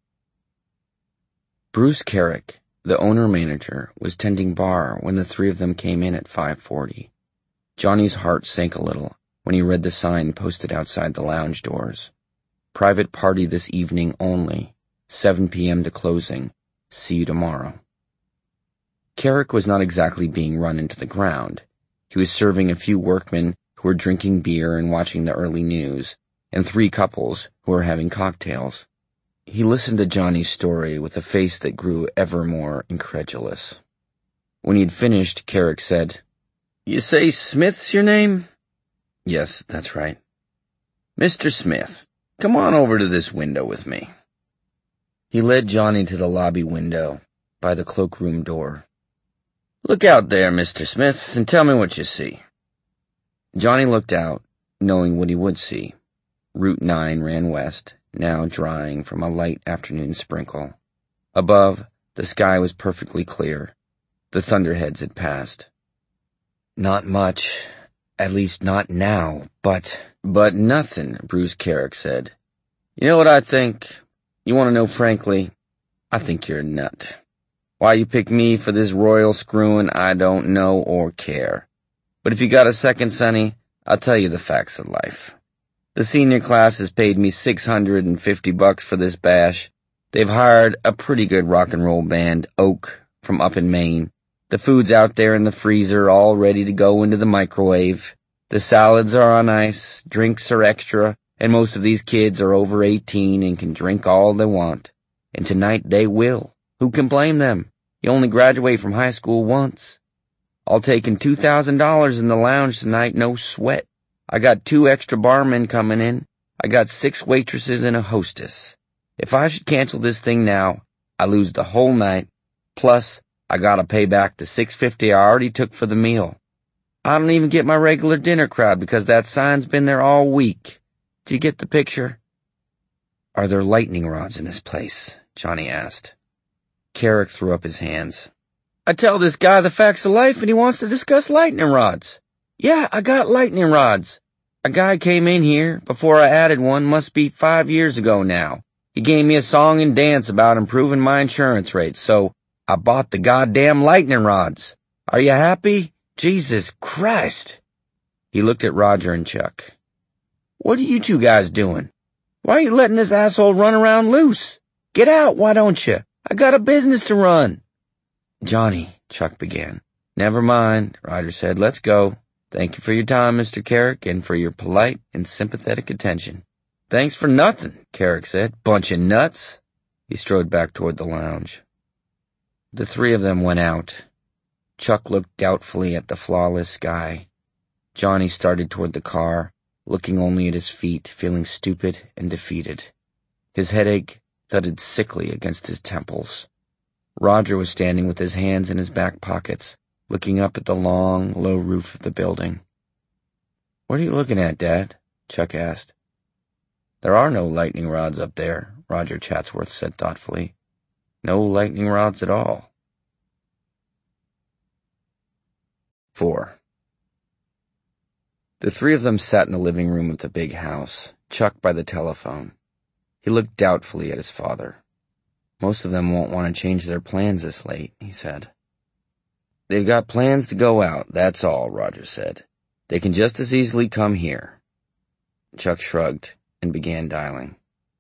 Bruce Carrick, the owner-manager, was tending bar when the three of them came in at 5:40. Johnny's heart sank a little when he read the sign posted outside the lounge doors. Private party this evening only. 7 p.m. to closing. See you tomorrow. Carrick was not exactly being run into the ground. He was serving a few workmen who were drinking beer and watching the early news, and 3 couples who were having cocktails. He listened to Johnny's story with a face that grew ever more incredulous. When he had finished, Carrick said, You say Smith's your name? Yes, that's right. Mr. Smith, come on over to this window with me. He led Johnny to the lobby window by the cloakroom door. Look out there, Mr. Smith, and tell me what you see. Johnny looked out, knowing what he would see. Route 9 ran west, now drying from a light afternoon sprinkle. Above, the sky was perfectly clear. The thunderheads had passed. Not much. At least not now, but nothing, Bruce Carrick said. You know what I think? You want to know frankly? I think you're a nut. Why you pick me for this royal screwing, I don't know or care. But if you got a second, Sonny, I'll tell you the facts of life. The senior class has paid me $650 for this bash. They've hired a pretty good rock and roll band, Oak, from up in Maine. The food's out there in the freezer, all ready to go into the microwave. The salads are on ice, drinks are extra, and most of these kids are over 18 and can drink all they want. And tonight they will. Who can blame them? You only graduate from high school once. I'll take in $2,000 in the lounge tonight, no sweat. I got 2 extra barmen coming in. I got 6 waitresses and a hostess. If I should cancel this thing now, I lose the whole night. Plus, I gotta pay back the $650 I already took for the meal. I don't even get my regular dinner crowd because that sign's been there all week. Do you get the picture? Are there lightning rods in this place? Johnny asked. Carrick threw up his hands. I tell this guy the facts of life and he wants to discuss lightning rods. Yeah, I got lightning rods. A guy came in here before I added one, must be 5 years ago now. He gave me a song and dance about improving my insurance rates, so I bought the goddamn lightning rods. Are you happy? Jesus Christ. He looked at Roger and Chuck. What are you two guys doing? Why are you letting this asshole run around loose? Get out, why don't you? I got a business to run. Johnny, Chuck began. Never mind, Roger said. Let's go. Thank you for your time, Mr. Carrick, and for your polite and sympathetic attention. Thanks for nothing, Carrick said. Bunch of nuts. He strode back toward the lounge. The 3 of them went out. Chuck looked doubtfully at the flawless sky. Johnny started toward the car, looking only at his feet, feeling stupid and defeated. His headache thudded sickly against his temples. Roger was standing with his hands in his back pockets, looking up at the long, low roof of the building. What are you looking at, Dad? Chuck asked. There are no lightning rods up there, Roger Chatsworth said thoughtfully. No lightning rods at all. 4. The 3 of them sat in the living room of the big house, Chuck by the telephone. He looked doubtfully at his father. Most of them won't want to change their plans this late, he said. They've got plans to go out, that's all, Roger said. They can just as easily come here. Chuck shrugged and began dialing.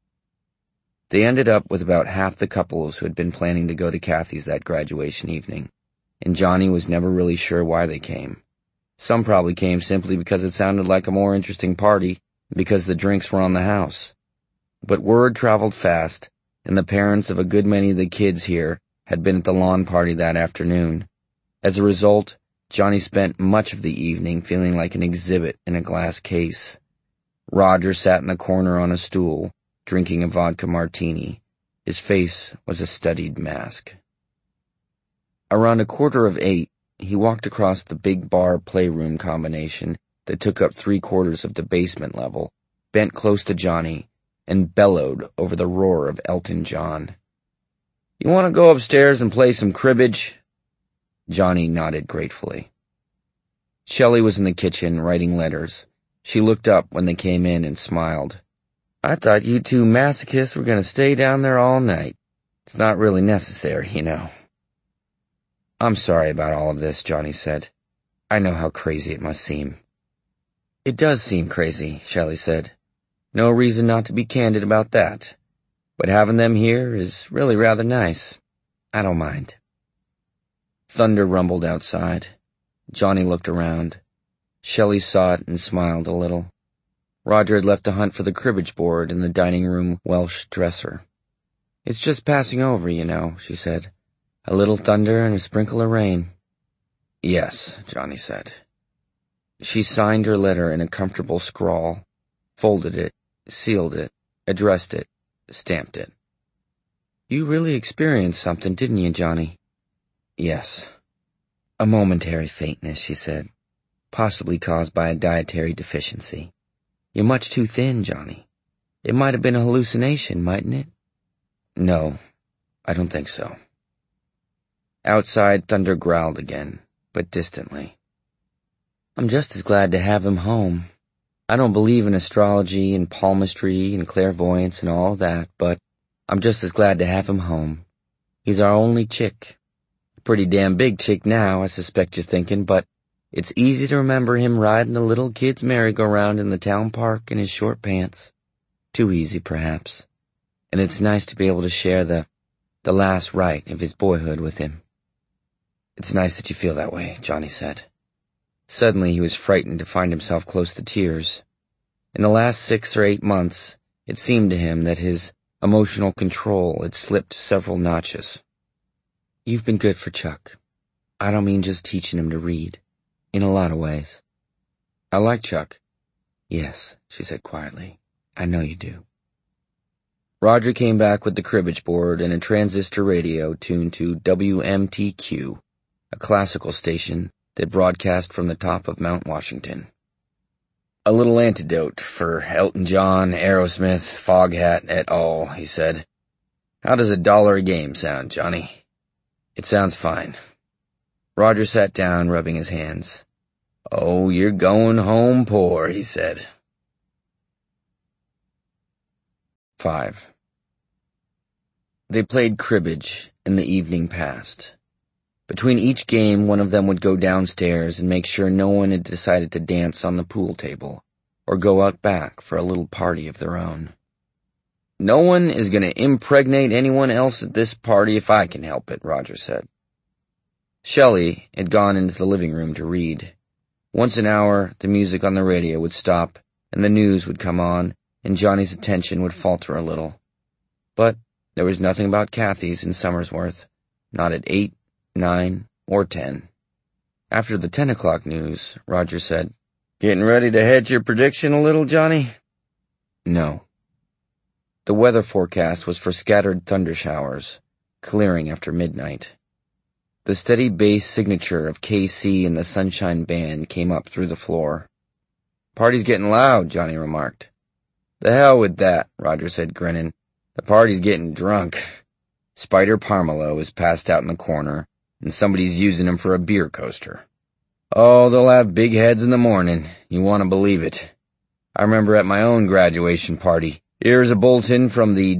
They ended up with about half the couples who had been planning to go to Kathy's that graduation evening, and Johnny was never really sure why they came. Some probably came simply because it sounded like a more interesting party, because the drinks were on the house. But word traveled fast, and the parents of a good many of the kids here had been at the lawn party that afternoon. As a result, Johnny spent much of the evening feeling like an exhibit in a glass case. Roger sat in a corner on a stool, drinking a vodka martini. His face was a studied mask. Around 7:15, he walked across the big bar playroom combination that took up 3/4 of the basement level, bent close to Johnny, and bellowed over the roar of Elton John. You want to go upstairs and play some cribbage? Johnny nodded gratefully. Shelley was in the kitchen writing letters. She looked up when they came in and smiled. I thought you two masochists were going to stay down there all night. It's not really necessary, you know. I'm sorry about all of this, Johnny said. I know how crazy it must seem. It does seem crazy, Shelley said. No reason not to be candid about that. But having them here is really rather nice. I don't mind. Thunder rumbled outside. Johnny looked around. Shelley saw it and smiled a little. Roger had left to hunt for the cribbage board in the dining room Welsh dresser. It's just passing over, you know, she said. A little thunder and a sprinkle of rain. Yes, Johnny said. She signed her letter in a comfortable scrawl, folded it, sealed it, addressed it, stamped it. You really experienced something, didn't you, Johnny? Yes. A momentary faintness, she said, possibly caused by a dietary deficiency. You're much too thin, Johnny. It might have been a hallucination, mightn't it? No, I don't think so. Outside, thunder growled again, but distantly. I'm just as glad to have him home. I don't believe in astrology and palmistry and clairvoyance and all that, but I'm just as glad to have him home. He's our only chick, pretty damn big chick now, I suspect you're thinking, but it's easy to remember him riding a little kid's merry-go-round in the town park in his short pants. Too easy, perhaps. And it's nice to be able to share the last rite of his boyhood with him. It's nice that you feel that way, Johnny said. Suddenly he was frightened to find himself close to tears. In the last 6 or 8 months, it seemed to him that his emotional control had slipped several notches. You've been good for Chuck. I don't mean just teaching him to read. In a lot of ways. I like Chuck. Yes, she said quietly. I know you do. Roger came back with the cribbage board and a transistor radio tuned to WMTQ, a classical station that broadcast from the top of Mount Washington. A little antidote for Elton John, Aerosmith, Foghat et al., he said. How does $1 a game sound, Johnny? It sounds fine. Roger sat down, rubbing his hands. Oh, you're going home poor, he said. 5. They played cribbage, and the evening passed. Between each game, one of them would go downstairs and make sure no one had decided to dance on the pool table, or go out back for a little party of their own. No one is going to impregnate anyone else at this party if I can help it, Roger said. Shelley had gone into the living room to read. Once an hour, the music on the radio would stop, and the news would come on, and Johnny's attention would falter a little. But there was nothing about Kathy's in Somersworth, not at 8, 9, or 10. After the 10 o'clock news, Roger said, Getting ready to hedge your prediction a little, Johnny? No. The weather forecast was for scattered thunder showers, clearing after midnight. The steady bass signature of KC and the Sunshine Band came up through the floor. Party's getting loud, Johnny remarked. The hell with that, Roger said, grinning. The party's getting drunk. Spider Parmelo is passed out in the corner, and somebody's using him for a beer coaster. Oh, they'll have big heads in the morning. You want to believe it. I remember at my own graduation party. Here's a bulletin from the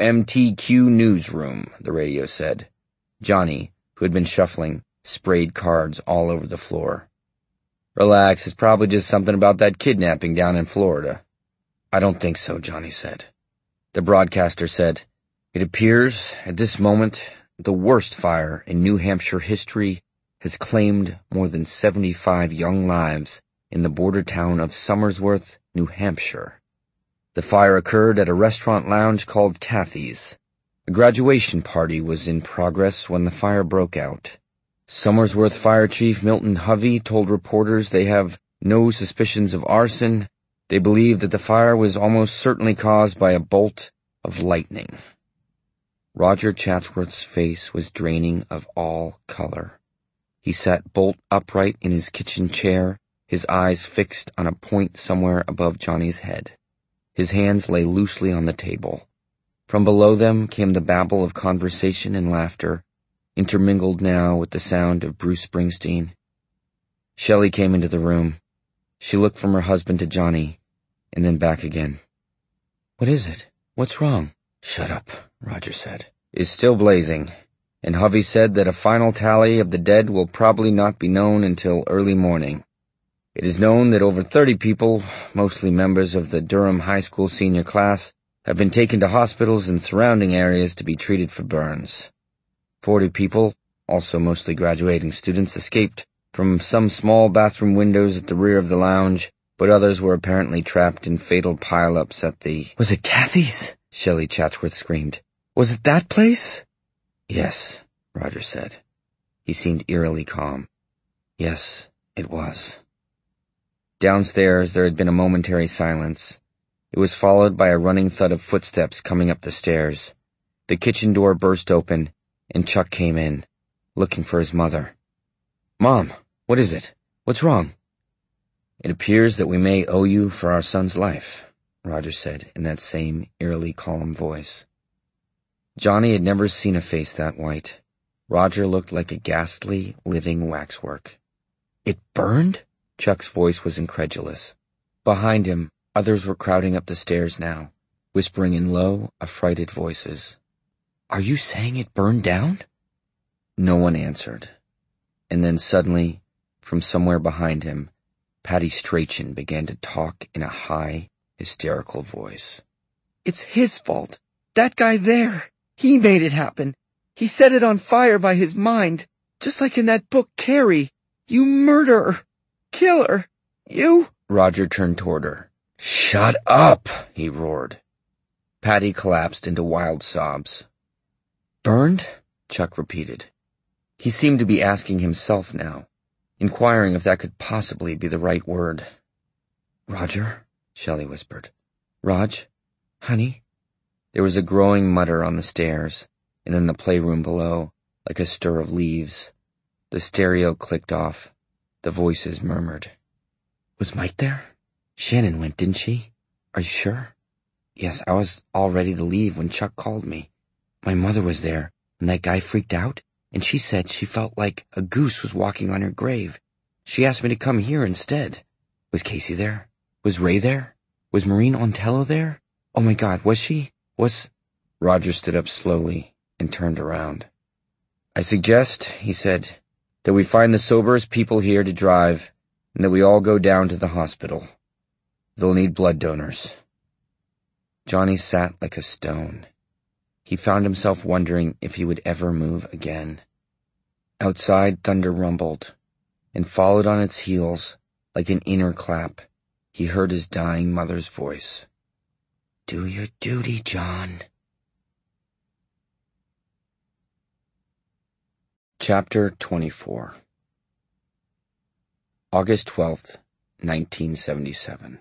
WMTQ newsroom, the radio said. Johnny, who had been shuffling, sprayed cards all over the floor. Relax, it's probably just something about that kidnapping down in Florida. I don't think so, Johnny said. The broadcaster said, It appears, at this moment, the worst fire in New Hampshire history has claimed more than 75 young lives in the border town of Somersworth, New Hampshire. The fire occurred at a restaurant lounge called Kathy's. A graduation party was in progress when the fire broke out. Somersworth Fire Chief Milton Hovey told reporters they have no suspicions of arson. They believe that the fire was almost certainly caused by a bolt of lightning. Roger Chatsworth's face was draining of all color. He sat bolt upright in his kitchen chair, his eyes fixed on a point somewhere above Johnny's head. His hands lay loosely on the table. From below them came the babble of conversation and laughter, intermingled now with the sound of Bruce Springsteen. Shelley came into the room. She looked from her husband to Johnny, and then back again. What is it? What's wrong? Shut up, Roger said. It's still blazing, and Hovey said that a final tally of the dead will probably not be known until early morning. It is known that over 30 people, mostly members of the Durham High School senior class, have been taken to hospitals in surrounding areas to be treated for burns. 40 people, also mostly graduating students, escaped from some small bathroom windows at the rear of the lounge, but others were apparently trapped in fatal pile-ups at the... Was it Kathy's? Shelley Chatsworth screamed. Was it that place? Yes, Roger said. He seemed eerily calm. Yes, it was. Downstairs there had been a momentary silence. It was followed by a running thud of footsteps coming up the stairs. The kitchen door burst open, and Chuck came in, looking for his mother. Mom, what is it? What's wrong? It appears that we may owe you for our son's life, Roger said in that same eerily calm voice. Johnny had never seen a face that white. Roger looked like a ghastly, living waxwork. It burned? Chuck's voice was incredulous. Behind him, others were crowding up the stairs now, whispering in low, affrighted voices. Are you saying it burned down? No one answered. And then suddenly, from somewhere behind him, Patty Strachan began to talk in a high, hysterical voice. It's his fault. That guy there. He made it happen. He set it on fire by his mind, just like in that book, Carrie. You murderer. Killer. You. Roger turned toward her. Shut up, he roared. Patty collapsed into wild sobs. Burned? Chuck repeated. He seemed to be asking himself now, inquiring if that could possibly be the right word. Roger, Shelley whispered. Raj, honey. There was a growing mutter on the stairs, and in the playroom below, like a stir of leaves. The stereo clicked off. The voices murmured. Was Mike there? Shannon went, didn't she? Are you sure? Yes, I was all ready to leave when Chuck called me. My mother was there, and that guy freaked out, and she said she felt like a goose was walking on her grave. She asked me to come here instead. Was Casey there? Was Ray there? Was Maureen Ontello there? Oh my God, was she? Roger stood up slowly and turned around. I suggest, he said, that we find the soberest people here to drive, and that we all go down to the hospital. They'll need blood donors. Johnny sat like a stone. He found himself wondering if he would ever move again. Outside, thunder rumbled, and followed on its heels, like an inner clap, he heard his dying mother's voice. Do your duty, John. Chapter 24. August 12th, 1977.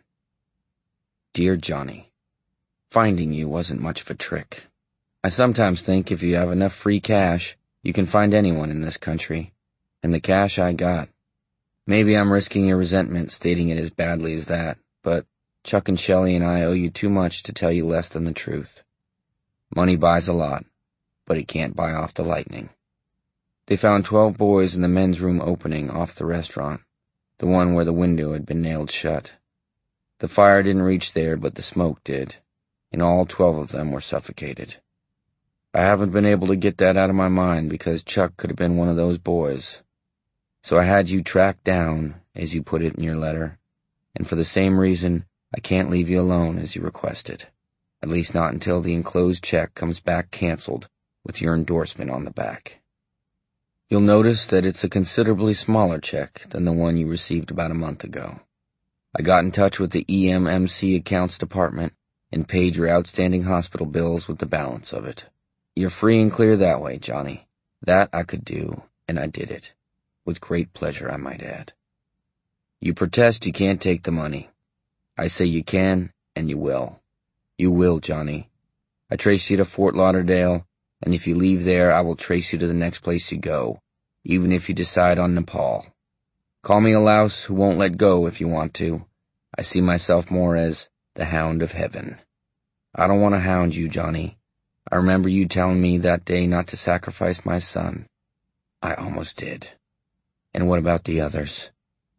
Dear Johnny, finding you wasn't much of a trick. I sometimes think if you have enough free cash, you can find anyone in this country. And the cash I got. Maybe I'm risking your resentment stating it as badly as that, but Chuck and Shelley and I owe you too much to tell you less than the truth. Money buys a lot, but it can't buy off the lightning. They found 12 boys in the men's room opening off the restaurant, the one where the window had been nailed shut. The fire didn't reach there, but the smoke did, and all 12 of them were suffocated. I haven't been able to get that out of my mind because Chuck could have been one of those boys. So I had you tracked down, as you put it in your letter, and for the same reason, I can't leave you alone as you requested, at least not until the enclosed check comes back canceled with your endorsement on the back. You'll notice that it's a considerably smaller check than the one you received about a month ago. I got in touch with the EMMC accounts department and paid your outstanding hospital bills with the balance of it. You're free and clear that way, Johnny. That I could do, and I did it. With great pleasure, I might add. You protest you can't take the money. I say you can, and you will. You will, Johnny. I trace you to Fort Lauderdale, and if you leave there, I will trace you to the next place you go, even if you decide on Nepal. Call me a louse who won't let go if you want to. I see myself more as the hound of heaven. I don't want to hound you, Johnny. I remember you telling me that day not to sacrifice my son. I almost did. And what about the others?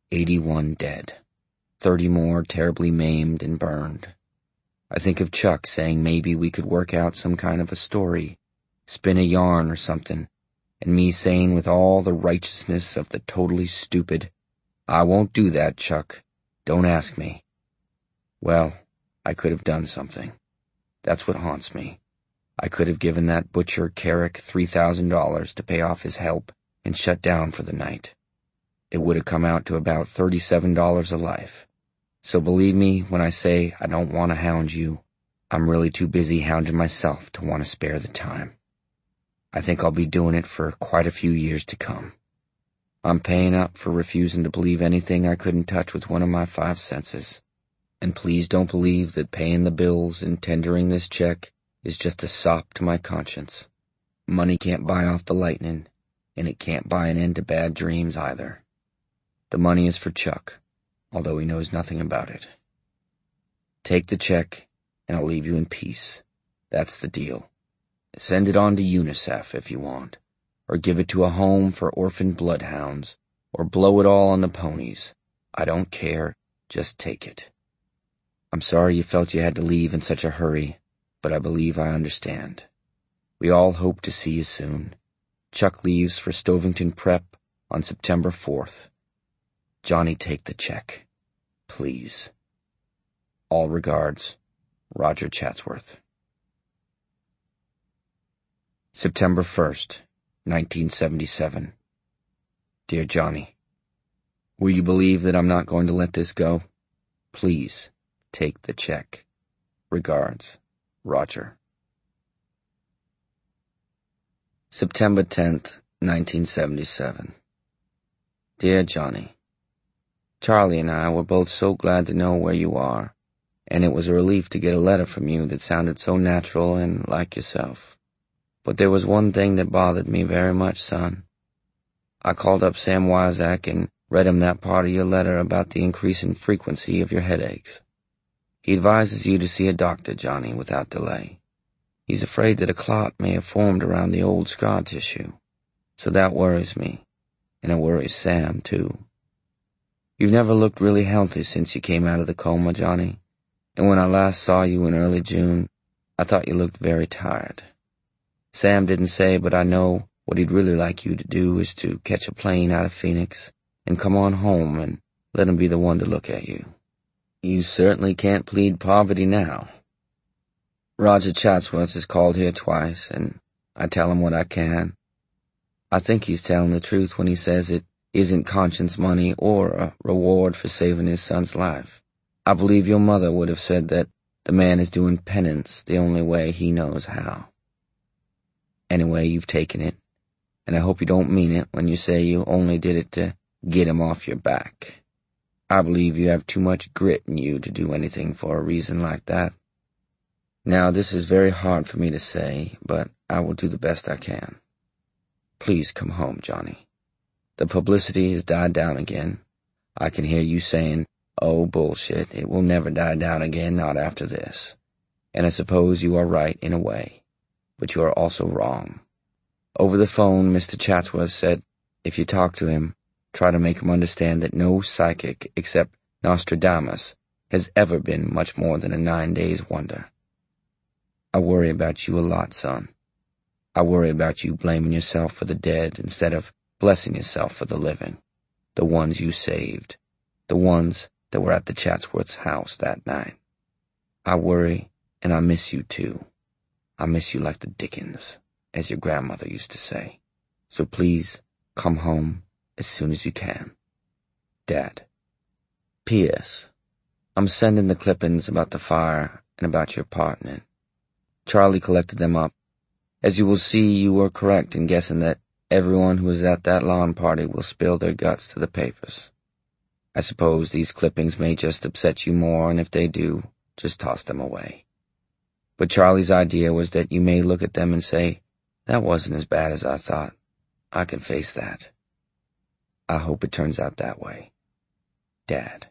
81 dead. 30 more terribly maimed and burned. I think of Chuck saying maybe we could work out some kind of a story, spin a yarn or something, and me saying with all the righteousness of the totally stupid, I won't do that, Chuck. Don't ask me. Well, I could have done something. That's what haunts me. I could have given that butcher Carrick $3,000 to pay off his help and shut down for the night. It would have come out to about $37 a life. So believe me when I say I don't want to hound you. I'm really too busy hounding myself to want to spare the time. I think I'll be doing it for quite a few years to come. I'm paying up for refusing to believe anything I couldn't touch with one of my 5 senses. And please don't believe that paying the bills and tendering this check is just a sop to my conscience. Money can't buy off the lightning, and it can't buy an end to bad dreams either. The money is for Chuck, although he knows nothing about it. Take the check, and I'll leave you in peace. That's the deal. Send it on to UNICEF if you want, or give it to a home for orphaned bloodhounds, or blow it all on the ponies. I don't care, just take it. I'm sorry you felt you had to leave in such a hurry, but I believe I understand. We all hope to see you soon. Chuck leaves for Stovington Prep on September 4th. Johnny, take the check. Please. All regards, Roger Chatsworth. September 1st, 1977. Dear Johnny, will you believe that I'm not going to let this go? Please, take the check. Regards, Roger. September 10th, 1977. Dear Johnny, Charlie and I were both so glad to know where you are, and it was a relief to get a letter from you that sounded so natural and like yourself. But there was one thing that bothered me very much, son. I called up Sam Wyzak and read him that part of your letter about the increasing frequency of your headaches. He advises you to see a doctor, Johnny, without delay. He's afraid that a clot may have formed around the old scar tissue. So that worries me, and it worries Sam, too. You've never looked really healthy since you came out of the coma, Johnny, and when I last saw you in early June, I thought you looked very tired. Sam didn't say, but I know what he'd really like you to do is to catch a plane out of Phoenix and come on home and let him be the one to look at you. You certainly can't plead poverty now. Roger Chatsworth has called here twice, and I tell him what I can. I think he's telling the truth when he says it isn't conscience money or a reward for saving his son's life. I believe your mother would have said that the man is doing penance the only way he knows how. Anyway, you've taken it, and I hope you don't mean it when you say you only did it to get him off your back. I believe you have too much grit in you to do anything for a reason like that. Now, this is very hard for me to say, but I will do the best I can. Please come home, Johnny. The publicity has died down again. I can hear you saying, "Oh, bullshit, it will never die down again, not after this." And I suppose you are right in a way, but you are also wrong. Over the phone, Mr. Chatsworth said, if you talk to him, try to make him understand that no psychic except Nostradamus has ever been much more than a 9-days wonder. I worry about you a lot, son. I worry about you blaming yourself for the dead instead of blessing yourself for the living, the ones you saved, the ones that were at the Chatsworth's house that night. I worry, and I miss you too. I miss you like the dickens, as your grandmother used to say. So please, come home as soon as you can. Dad. P.S. I'm sending the clippings about the fire and about your part in it. Charlie collected them up. As you will see, you were correct in guessing that everyone who was at that lawn party will spill their guts to the papers. I suppose these clippings may just upset you more, and if they do, just toss them away. But Charlie's idea was that you may look at them and say, that wasn't as bad as I thought. I can face that. I hope it turns out that way. Dad.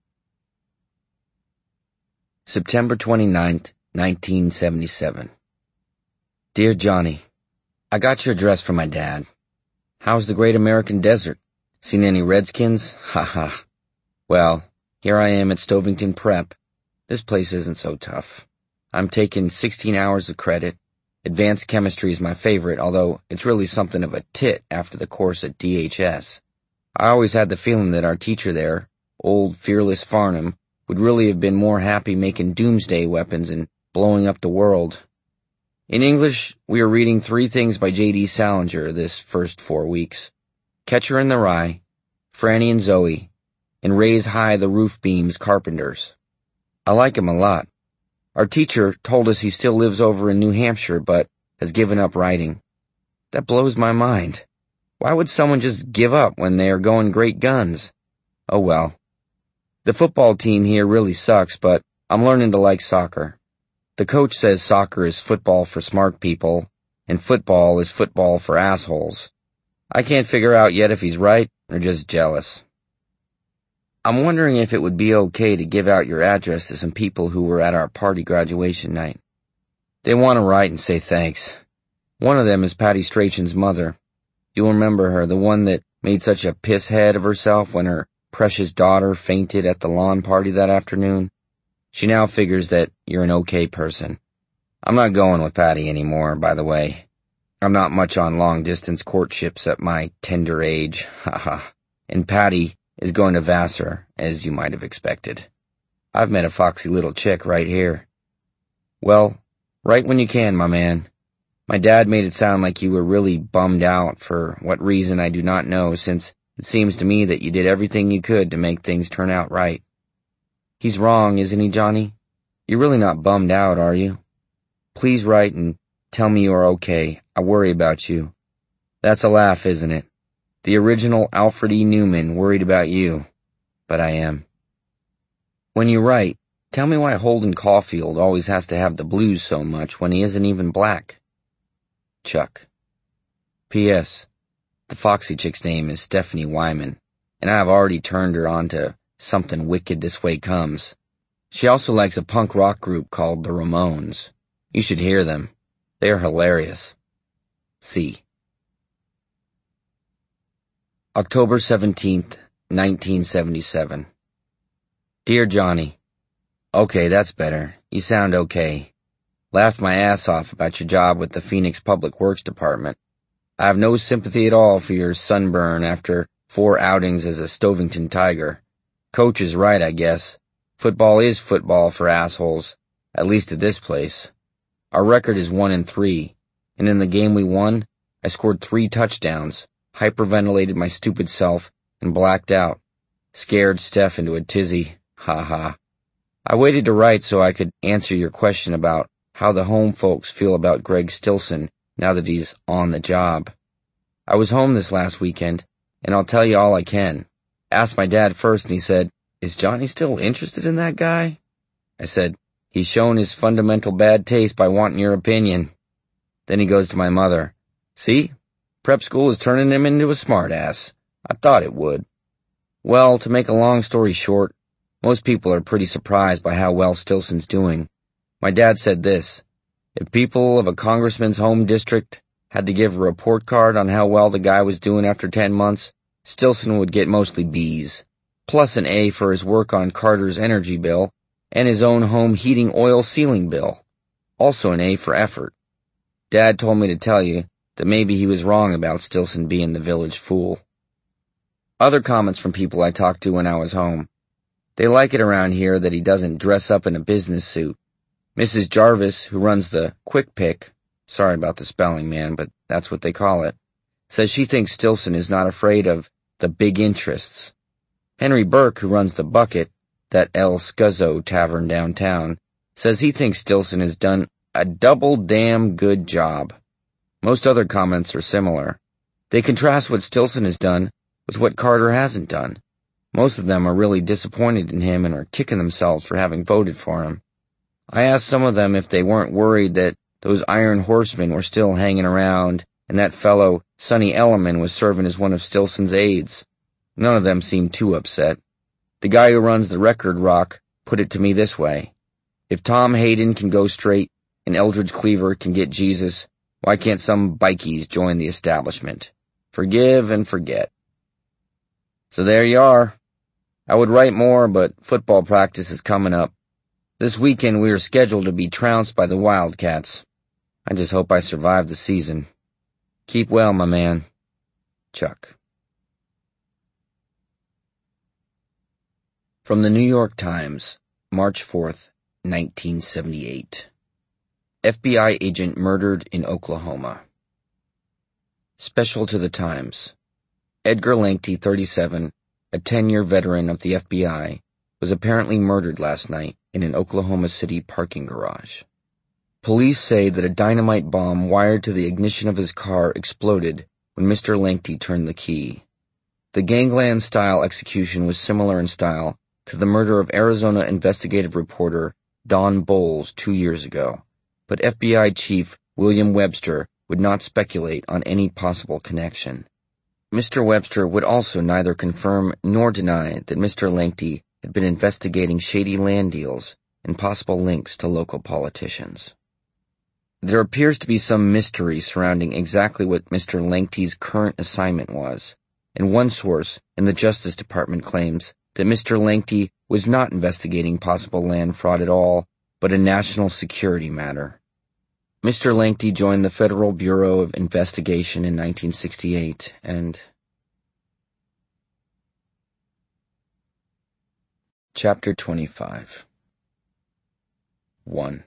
September 29th, 1977. Dear Johnny, I got your address from my dad. How's the great American desert? Seen any redskins? Ha ha. Well, here I am at Stovington Prep. This place isn't so tough. I'm taking 16 hours of credit. Advanced chemistry is my favorite, although it's really something of a tit after the course at DHS. I always had the feeling that our teacher there, old fearless Farnham, would really have been more happy making doomsday weapons and blowing up the world. In English, we are reading 3 things by J.D. Salinger this first 4 weeks. Catcher in the Rye, Franny and Zoe, and Raise High the Roof Beams Carpenters. I like him a lot. Our teacher told us he still lives over in New Hampshire, but has given up writing. That blows my mind. Why would someone just give up when they are going great guns? Oh well. The football team here really sucks, but I'm learning to like soccer. The coach says soccer is football for smart people, and football is football for assholes. I can't figure out yet if he's right or just jealous. I'm wondering if it would be okay to give out your address to some people who were at our party graduation night. They want to write and say thanks. One of them is Patty Strachan's mother. You'll remember her, the one that made such a pisshead of herself when her precious daughter fainted at the lawn party that afternoon. She now figures that you're an okay person. I'm not going with Patty anymore, by the way. I'm not much on long-distance courtships at my tender age, haha. And Patty is going to Vassar, as you might have expected. I've met a foxy little chick right here. Well, write when you can, my man. My dad made it sound like you were really bummed out, for what reason I do not know, since it seems to me that you did everything you could to make things turn out right. He's wrong, isn't he, Johnny? You're really not bummed out, are you? Please write and tell me you are okay. I worry about you. That's a laugh, isn't it? The original Alfred E. Newman worried about you. But I am. When you write, tell me why Holden Caulfield always has to have the blues so much when he isn't even black. Chuck. P.S. The foxy chick's name is Stephanie Wyman, and I have already turned her on to Something Wicked This Way Comes. She also likes a punk rock group called the Ramones. You should hear them. They are hilarious. C. October 17th, 1977. Dear Johnny, okay, that's better. You sound okay. Laughed my ass off about your job with the Phoenix Public Works Department. I have no sympathy at all for your sunburn after 4 outings as a Stovington Tiger. Coach is right, I guess. Football is football for assholes, at least at this place. Our record is 1-3, and in the game we won, I scored 3 touchdowns, hyperventilated my stupid self, and blacked out. Scared Steph into a tizzy. Ha ha. I waited to write so I could answer your question about how the home folks feel about Greg Stilson now that he's on the job. I was home this last weekend, and I'll tell you all I can. Asked my dad first, and he said, "Is Johnny still interested in that guy?" I said, "He's shown his fundamental bad taste by wanting your opinion." Then he goes to my mother. "See? Prep school is turning him into a smartass. I thought it would." Well, to make a long story short, most people are pretty surprised by how well Stilson's doing. My dad said this: if people of a congressman's home district had to give a report card on how well the guy was doing after 10 months, Stilson would get mostly B's, plus an A for his work on Carter's energy bill and his own home heating oil ceiling bill. Also an A for effort. Dad told me to tell you that maybe he was wrong about Stilson being the village fool. Other comments from people I talked to when I was home. They like it around here that he doesn't dress up in a business suit. Mrs. Jarvis, who runs the Quick Pick, sorry about the spelling, man, but that's what they call it, says she thinks Stilson is not afraid of the big interests. Henry Burke, who runs the Bucket, that El Scuzzo tavern downtown, says he thinks Stilson has done a double damn good job. Most other comments are similar. They contrast what Stilson has done with what Carter hasn't done. Most of them are really disappointed in him and are kicking themselves for having voted for him. I asked some of them if they weren't worried that those Iron Horsemen were still hanging around and that fellow Sonny Elliman was serving as one of Stilson's aides. None of them seemed too upset. The guy who runs the Record Rock put it to me this way: if Tom Hayden can go straight and Eldridge Cleaver can get Jesus, why can't some bikies join the establishment? Forgive and forget. So there you are. I would write more, but football practice is coming up. This weekend we are scheduled to be trounced by the Wildcats. I just hope I survive the season. Keep well, my man. Chuck. From the New York Times, March 4th, 1978. FBI agent murdered in Oklahoma. Special to the Times. Edgar Langty, 37, a 10-year veteran of the FBI, was apparently murdered last night in an Oklahoma City parking garage. Police say that a dynamite bomb wired to the ignition of his car exploded when Mr. Langty turned the key. The gangland-style execution was similar in style to the murder of Arizona investigative reporter Don Bowles 2 years ago, but FBI Chief William Webster would not speculate on any possible connection. Mr. Webster would also neither confirm nor deny that Mr. Langty had been investigating shady land deals and possible links to local politicians. There appears to be some mystery surrounding exactly what Mr. Langty's current assignment was, and one source in the Justice Department claims that Mr. Langty was not investigating possible land fraud at all, but a national security matter. Mr. Langty joined the Federal Bureau of Investigation in 1968 and... Chapter 25. 1.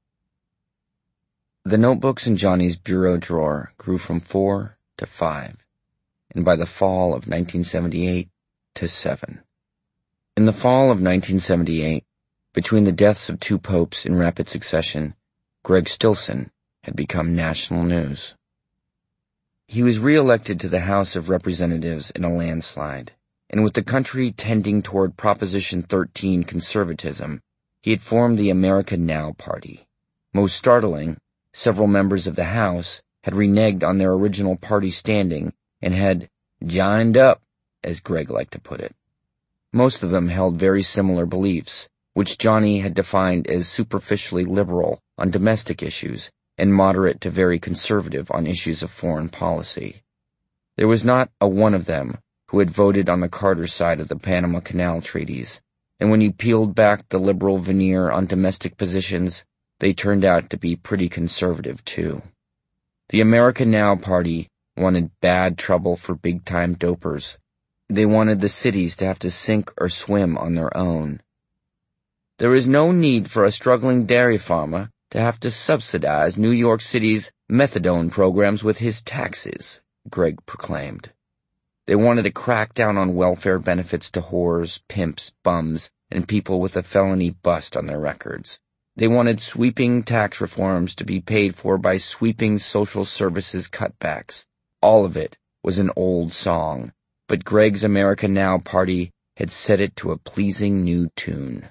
The notebooks in Johnny's bureau drawer grew from 4 to 5, and by the fall of 1978 to 7. In the fall of 1978, between the deaths of 2 popes in rapid succession, Greg Stilson had become national news. He was re-elected to the House of Representatives in a landslide, and with the country tending toward Proposition 13 conservatism, he had formed the America Now Party. Most startling, several members of the House had reneged on their original party standing and had "jined up," as Greg liked to put it. Most of them held very similar beliefs, which Johnny had defined as superficially liberal on domestic issues and moderate to very conservative on issues of foreign policy. There was not a one of them who had voted on the Carter side of the Panama Canal treaties, and when you peeled back the liberal veneer on domestic positions, they turned out to be pretty conservative too. The America Now Party wanted bad trouble for big-time dopers. They wanted the cities to have to sink or swim on their own. There is no need for a struggling dairy farmer to have to subsidize New York City's methadone programs with his taxes, Greg proclaimed. They wanted to crack down on welfare benefits to whores, pimps, bums, and people with a felony bust on their records. They wanted sweeping tax reforms to be paid for by sweeping social services cutbacks. All of it was an old song, but Greg's America Now Party had set it to a pleasing new tune.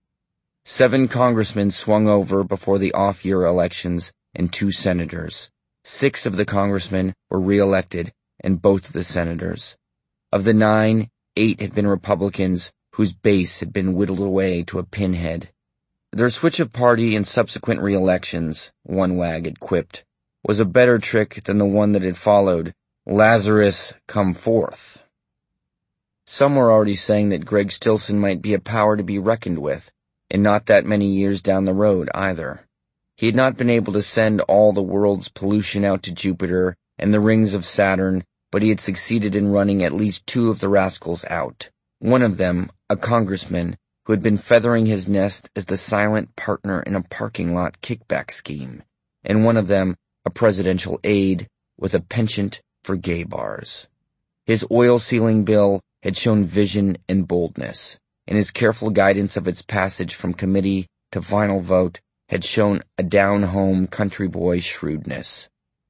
7 congressmen swung over before the off-year elections and 2 senators. 6 of the congressmen were re-elected, and both of the senators. Of the 9, 8 had been Republicans whose base had been whittled away to a pinhead. Their switch of party and subsequent re-elections, one wag had quipped, was a better trick than the one that had followed, Lazarus come forth. Some were already saying that Greg Stilson might be a power to be reckoned with, and not that many years down the road either. He had not been able to send all the world's pollution out to Jupiter and the rings of Saturn, but he had succeeded in running at least 2 of the rascals out. One of them, a congressman, who had been feathering his nest as the silent partner in a parking lot kickback scheme, and one of them, a presidential aide with a penchant for gay bars. His oil sealing bill had shown vision and boldness, and his careful guidance of its passage from committee to final vote had shown a down-home country boy shrewdness.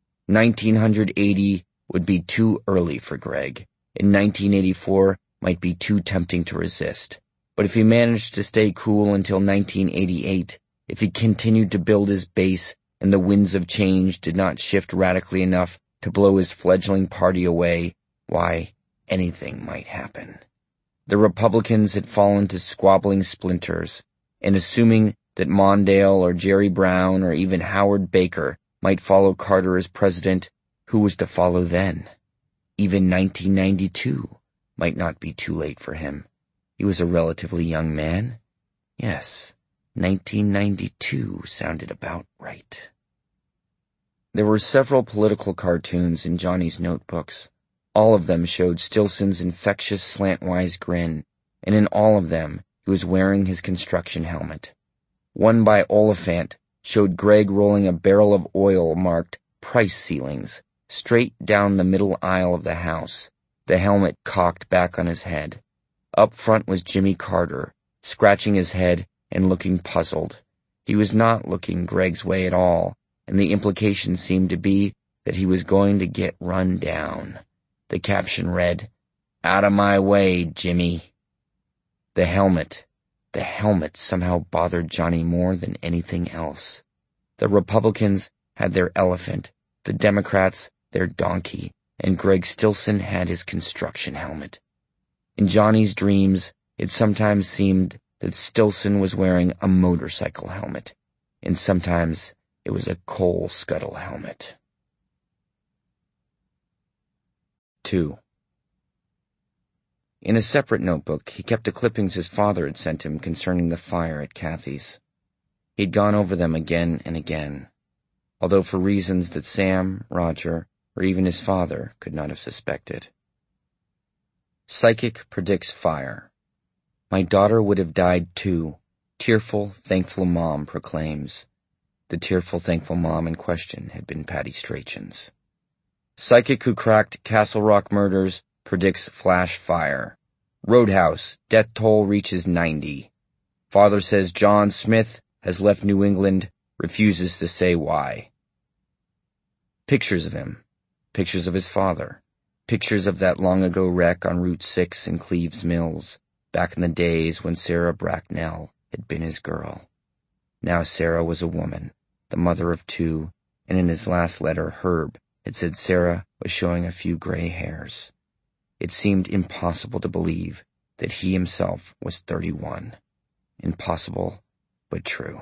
1980 would be too early for Greg, and 1984 might be too tempting to resist. But if he managed to stay cool until 1988, if he continued to build his base and the winds of change did not shift radically enough to blow his fledgling party away, why, anything might happen. The Republicans had fallen to squabbling splinters, and assuming that Mondale or Jerry Brown or even Howard Baker might follow Carter as president, who was to follow then? Even 1992 might not be too late for him. He was a relatively young man. Yes, 1992 sounded about right. There were several political cartoons in Johnny's notebooks. All of them showed Stilson's infectious slantwise grin, and in all of them he was wearing his construction helmet. One by Oliphant showed Greg rolling a barrel of oil marked price ceilings straight down the middle aisle of the house, the helmet cocked back on his head. Up front was Jimmy Carter, scratching his head and looking puzzled. He was not looking Greg's way at all, and the implication seemed to be that he was going to get run down. The caption read, "Out of my way, Jimmy." The helmet somehow bothered Johnny more than anything else. The Republicans had their elephant, the Democrats their donkey, and Greg Stilson had his construction helmet. In Johnny's dreams, it sometimes seemed that Stilson was wearing a motorcycle helmet, and sometimes it was a coal scuttle helmet. 2. In a separate notebook, he kept the clippings his father had sent him concerning the fire at Kathy's. He'd gone over them again and again. although for reasons that Sam, Roger, or even his father could not have suspected. Psychic predicts fire. My daughter would have died too, tearful, thankful mom proclaims. The tearful, thankful mom in question had been Patty Strachan's. Psychic who cracked Castle Rock murders predicts flash fire. Roadhouse, death toll reaches 90. Father says John Smith has left New England, refuses to say why. Pictures of him. Pictures of his father. Pictures of that long-ago wreck on Route 6 in Cleves Mills, back in the days when Sarah Bracknell had been his girl. Now Sarah was a woman, the mother of 2, and in his last letter, Herb had said Sarah was showing a few gray hairs. It seemed impossible to believe that he himself was 31. Impossible, but true.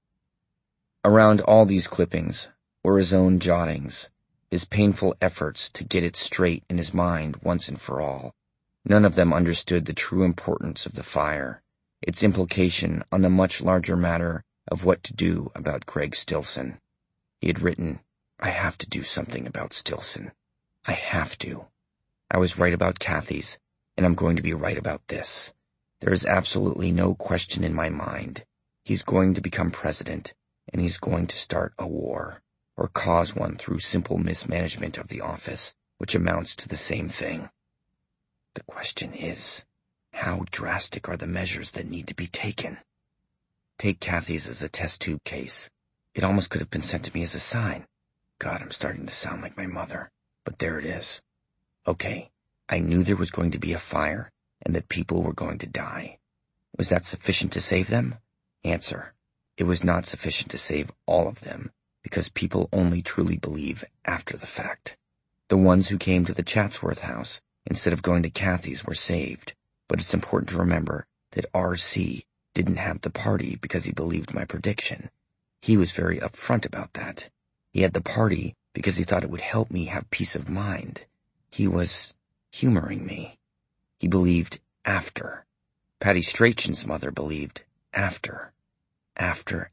Around all these clippings were his own jottings, his painful efforts to get it straight in his mind once and for all. None of them understood the true importance of the fire, its implication on the much larger matter of what to do about Greg Stilson. He had written, I have to do something about Stilson. I have to. I was right about Kathy's, and I'm going to be right about this. There is absolutely no question in my mind. He's going to become president, and he's going to start a war, or cause one through simple mismanagement of the office, which amounts to the same thing. The question is, how drastic are the measures that need to be taken? Take Kathy's as a test tube case. It almost could have been sent to me as a sign. God, I'm starting to sound like my mother, but there it is. Okay, I knew there was going to be a fire and that people were going to die. Was that sufficient to save them? Answer, it was not sufficient to save all of them, because people only truly believe after the fact. The ones who came to the Chatsworth house instead of going to Kathy's were saved, but it's important to remember that R.C. didn't have the party because he believed my prediction. He was very upfront about that. He had the party because he thought it would help me have peace of mind. He was humoring me. He believed after. Patty Strachan's mother believed after. After.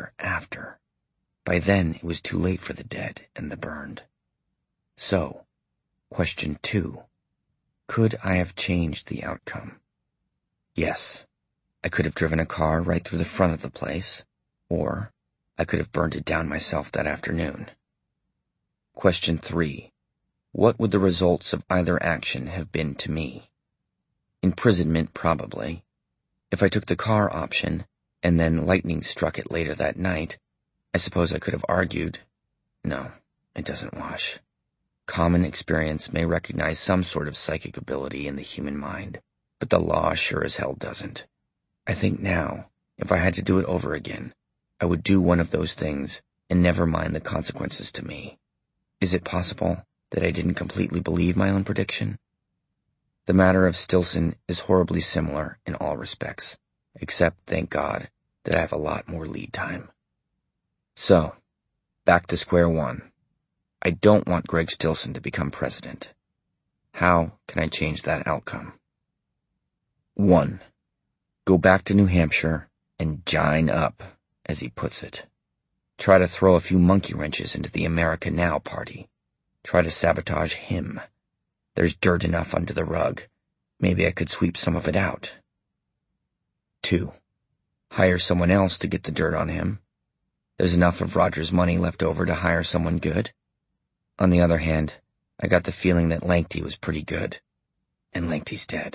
By then, it was too late for the dead and the burned. So, question 2. Could I have changed the outcome? Yes. I could have driven a car right through the front of the place, or I could have burned it down myself that afternoon. Question 3. What would the results of either action have been to me? Imprisonment, probably. If I took the car option, and then lightning struck it later that night, I suppose I could have argued, no, it doesn't wash. Common experience may recognize some sort of psychic ability in the human mind, but the law sure as hell doesn't. I think now, if I had to do it over again, I would do one of those things and never mind the consequences to me. Is it possible that I didn't completely believe my own prediction? The matter of Stilson is horribly similar in all respects, except, thank God, that I have a lot more lead time. So, back to square one. I don't want Greg Stilson to become president. How can I change that outcome? 1. Go back to New Hampshire and gine up, as he puts it. Try to throw a few monkey wrenches into the America Now party. Try to sabotage him. There's dirt enough under the rug. Maybe I could sweep some of it out. 2. Hire someone else to get the dirt on him. There's enough of Roger's money left over to hire someone good. On the other hand, I got the feeling that Langty was pretty good. And Langty's dead.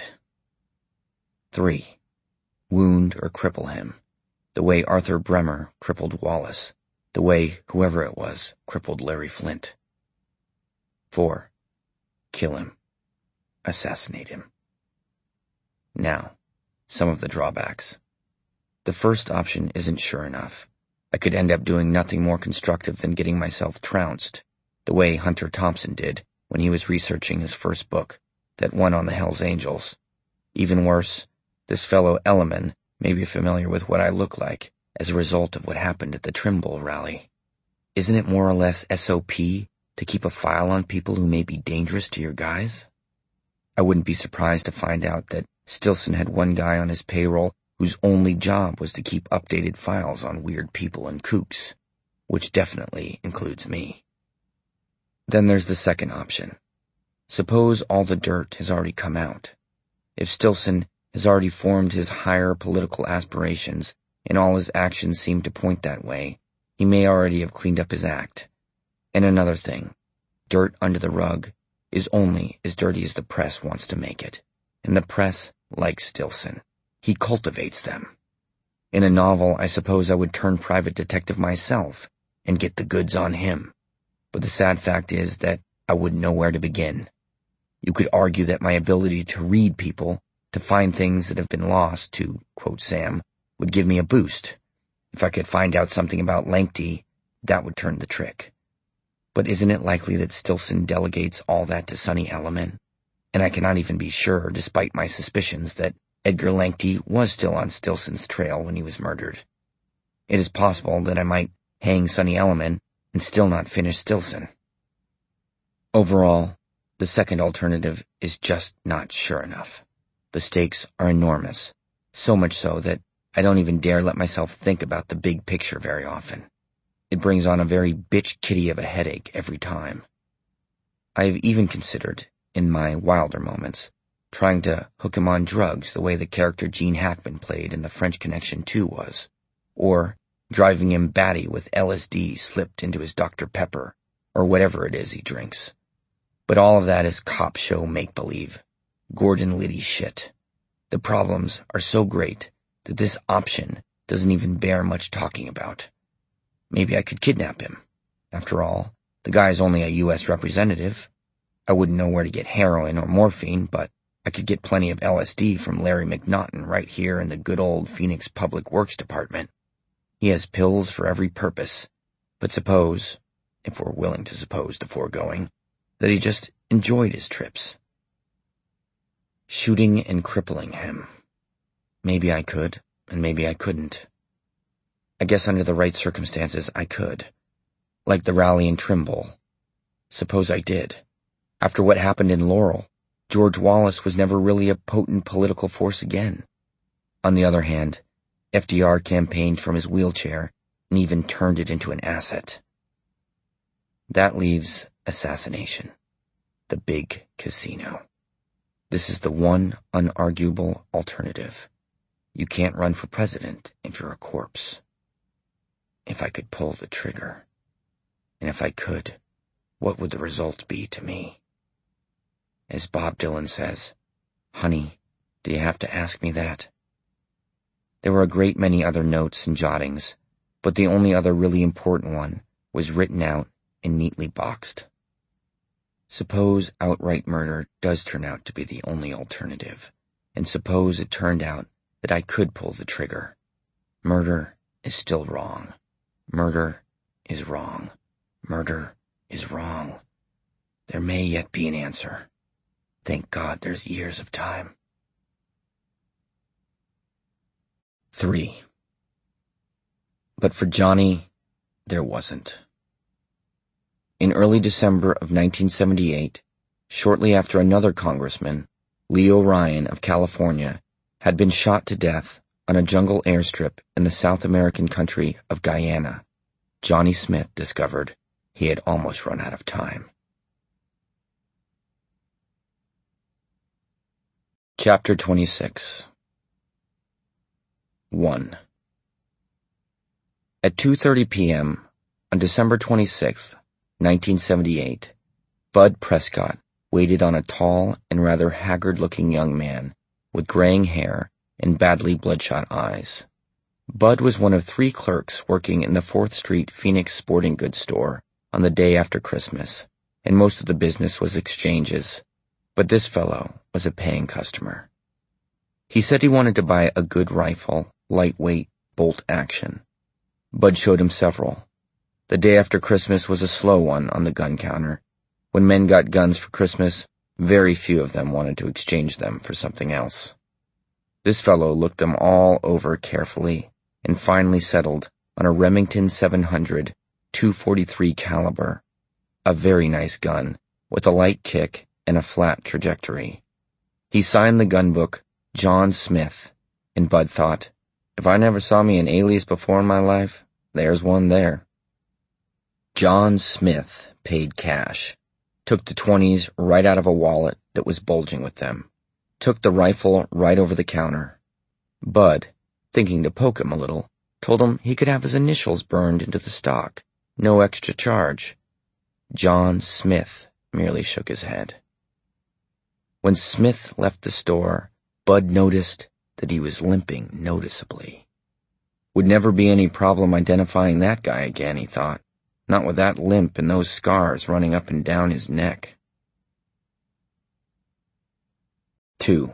3. Wound or cripple him. The way Arthur Bremer crippled Wallace. The way whoever it was crippled Larry Flint. 4. Kill him. Assassinate him. Now, some of the drawbacks. The first option isn't sure enough. I could end up doing nothing more constructive than getting myself trounced, the way Hunter Thompson did when he was researching his first book, that one on the Hells Angels. Even worse, this fellow Elliman may be familiar with what I look like as a result of what happened at the Trimble rally. Isn't it more or less SOP to keep a file on people who may be dangerous to your guys? I wouldn't be surprised to find out that Stilson had one guy on his payroll whose only job was to keep updated files on weird people and kooks. which definitely includes me. Then there's the second option. Suppose all the dirt has already come out. If Stilson has already formed his higher political aspirations and all his actions seem to point that way, he may already have cleaned up his act. And another thing, dirt under the rug is only as dirty as the press wants to make it. And the press likes Stilson. He cultivates them. In a novel, I suppose I would turn private detective myself and get the goods on him. But the sad fact is that I wouldn't know where to begin. You could argue that my ability to read people, to find things that have been lost, to quote Sam, would give me a boost. If I could find out something about Langty, that would turn the trick. But isn't it likely that Stilson delegates all that to Sonny Elliman? And I cannot even be sure, despite my suspicions, that Edgar Langty was still on Stilson's trail when he was murdered. It is possible that I might hang Sonny Elliman and still not finish Stilson. Overall, the second alternative is just not sure enough. The stakes are enormous, so much so that I don't even dare let myself think about the big picture very often. It brings on a very bitch kitty of a headache every time. I have even considered, in my wilder moments, trying to hook him on drugs the way the character Gene Hackman played in The French Connection 2 was, or driving him batty with LSD slipped into his Dr. Pepper, or whatever it is he drinks. But all of that is cop show make-believe, Gordon Liddy shit. The problems are so great that this option doesn't even bear much talking about. Maybe I could kidnap him. After all, the guy's only a U.S. representative. I wouldn't know where to get heroin or morphine, but I could get plenty of LSD from Larry McNaughton right here in the good old Phoenix Public Works Department. He has pills for every purpose. But suppose, if we're willing to suppose the foregoing, that he just enjoyed his trips. Shooting and crippling him. Maybe I could, and maybe I couldn't. I guess under the right circumstances I could. Like the rally in Trimble. Suppose I did. After what happened in Laurel, George Wallace was never really a potent political force again. On the other hand, FDR campaigned from his wheelchair and even turned it into an asset. That leaves assassination. The big casino. This is the one unarguable alternative. You can't run for president if you're a corpse. If I could pull the trigger. And if I could, what would the result be to me? As Bob Dylan says, "Honey, do you have to ask me that?" There were a great many other notes and jottings, but the only other really important one was written out and neatly boxed. Suppose outright murder does turn out to be the only alternative, and suppose it turned out that I could pull the trigger. Murder is still wrong. Murder is wrong. Murder is wrong. There may yet be an answer. Thank God there's years of time. 3. But for Johnny, there wasn't. In early December of 1978, shortly after another congressman, Leo Ryan of California, had been shot to death on a jungle airstrip in the South American country of Guyana, Johnny Smith discovered he had almost run out of time. Chapter 26. 1. At 2:30 p.m. on December 26, 1978, Bud Prescott waited on a tall and rather haggard-looking young man with graying hair and badly bloodshot eyes. Bud was one of 3 clerks working in the 4th Street Phoenix sporting goods store on the day after Christmas, and most of the business was exchanges, but this fellow was a paying customer. He said he wanted to buy a good rifle, lightweight, bolt action. Bud showed him several. The day after Christmas was a slow one on the gun counter. When men got guns for Christmas, very few of them wanted to exchange them for something else. This fellow looked them all over carefully and finally settled on a Remington 700 .243 caliber, a very nice gun with a light kick and a flat trajectory. He signed the gun book John Smith, and Bud thought, if I never saw me an alias before in my life, there's one there. John Smith paid cash, took the 20s right out of a wallet that was bulging with them, took the rifle right over the counter. Bud, thinking to poke him a little, told him he could have his initials burned into the stock, no extra charge. John Smith merely shook his head. When Smith left the store, Bud noticed that he was limping noticeably. Would never be any problem identifying that guy again, he thought. Not with that limp and those scars running up and down his neck. 2.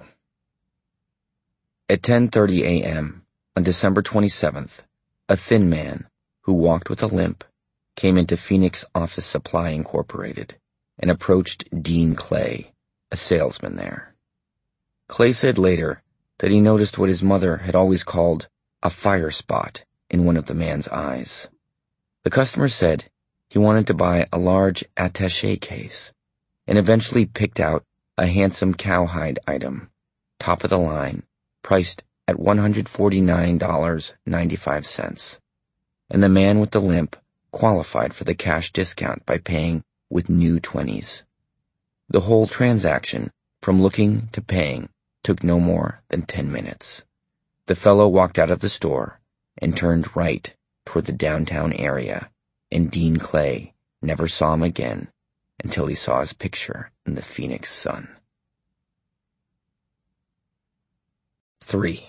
At 10:30 a.m. on December 27th, a thin man, who walked with a limp, came into Phoenix Office Supply Incorporated and approached Dean Clay, a salesman there. Clay said later that he noticed what his mother had always called a fire spot in one of the man's eyes. The customer said he wanted to buy a large attaché case and eventually picked out a handsome cowhide item, top of the line, priced at $149.95. And the man with the limp qualified for the cash discount by paying with new 20s. The whole transaction, from looking to paying, took no more than 10 minutes. The fellow walked out of the store and turned right toward the downtown area, and Dean Clay never saw him again until he saw his picture in the Phoenix Sun. 3.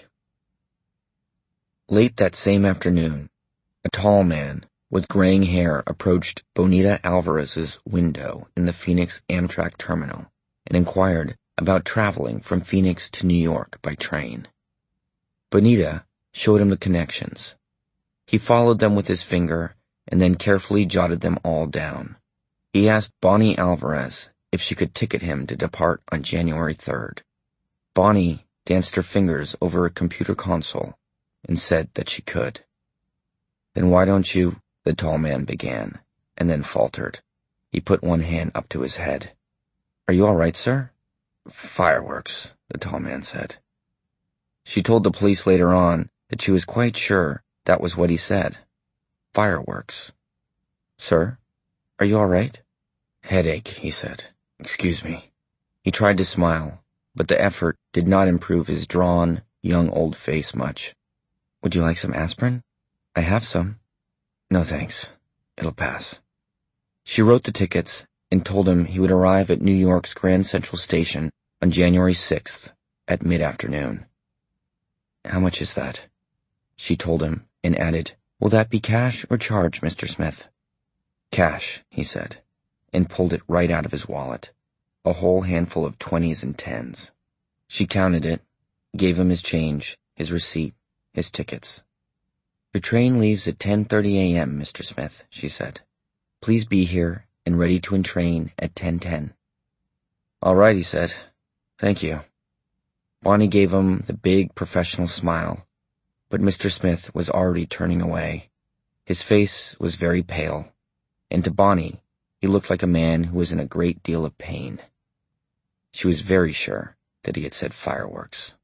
Late that same afternoon, a tall man with graying hair approached Bonita Alvarez's window in the Phoenix Amtrak terminal and inquired about traveling from Phoenix to New York by train. Bonita showed him the connections. He followed them with his finger and then carefully jotted them all down. He asked Bonnie Alvarez if she could ticket him to depart on January 3rd. Bonnie danced her fingers over a computer console and said that she could. "Then why don't you," the tall man began, and then faltered. He put one hand up to his head. "Are you all right, sir?" "Fireworks," the tall man said. She told the police later on that she was quite sure that was what he said. Fireworks. "Sir, are you all right?" "Headache," he said. "Excuse me." He tried to smile, but the effort did not improve his drawn, young old face much. "Would you like some aspirin?" "I have some." "No thanks. It'll pass." She wrote the tickets and told him he would arrive at New York's Grand Central Station on January 6th at mid-afternoon. "How much is that?" She told him and added, "Will that be cash or charge, Mr. Smith?" "Cash," he said, and pulled it right out of his wallet, a whole handful of 20s and 10s. She counted it, gave him his change, his receipt, his tickets. "Your train leaves at 10:30 a.m., Mr. Smith," she said. "Please be here and ready to entrain at 10:10. "All right," he said. "Thank you." Bonnie gave him the big professional smile, but Mr. Smith was already turning away. His face was very pale, and to Bonnie, he looked like a man who was in a great deal of pain. She was very sure that he had said fireworks.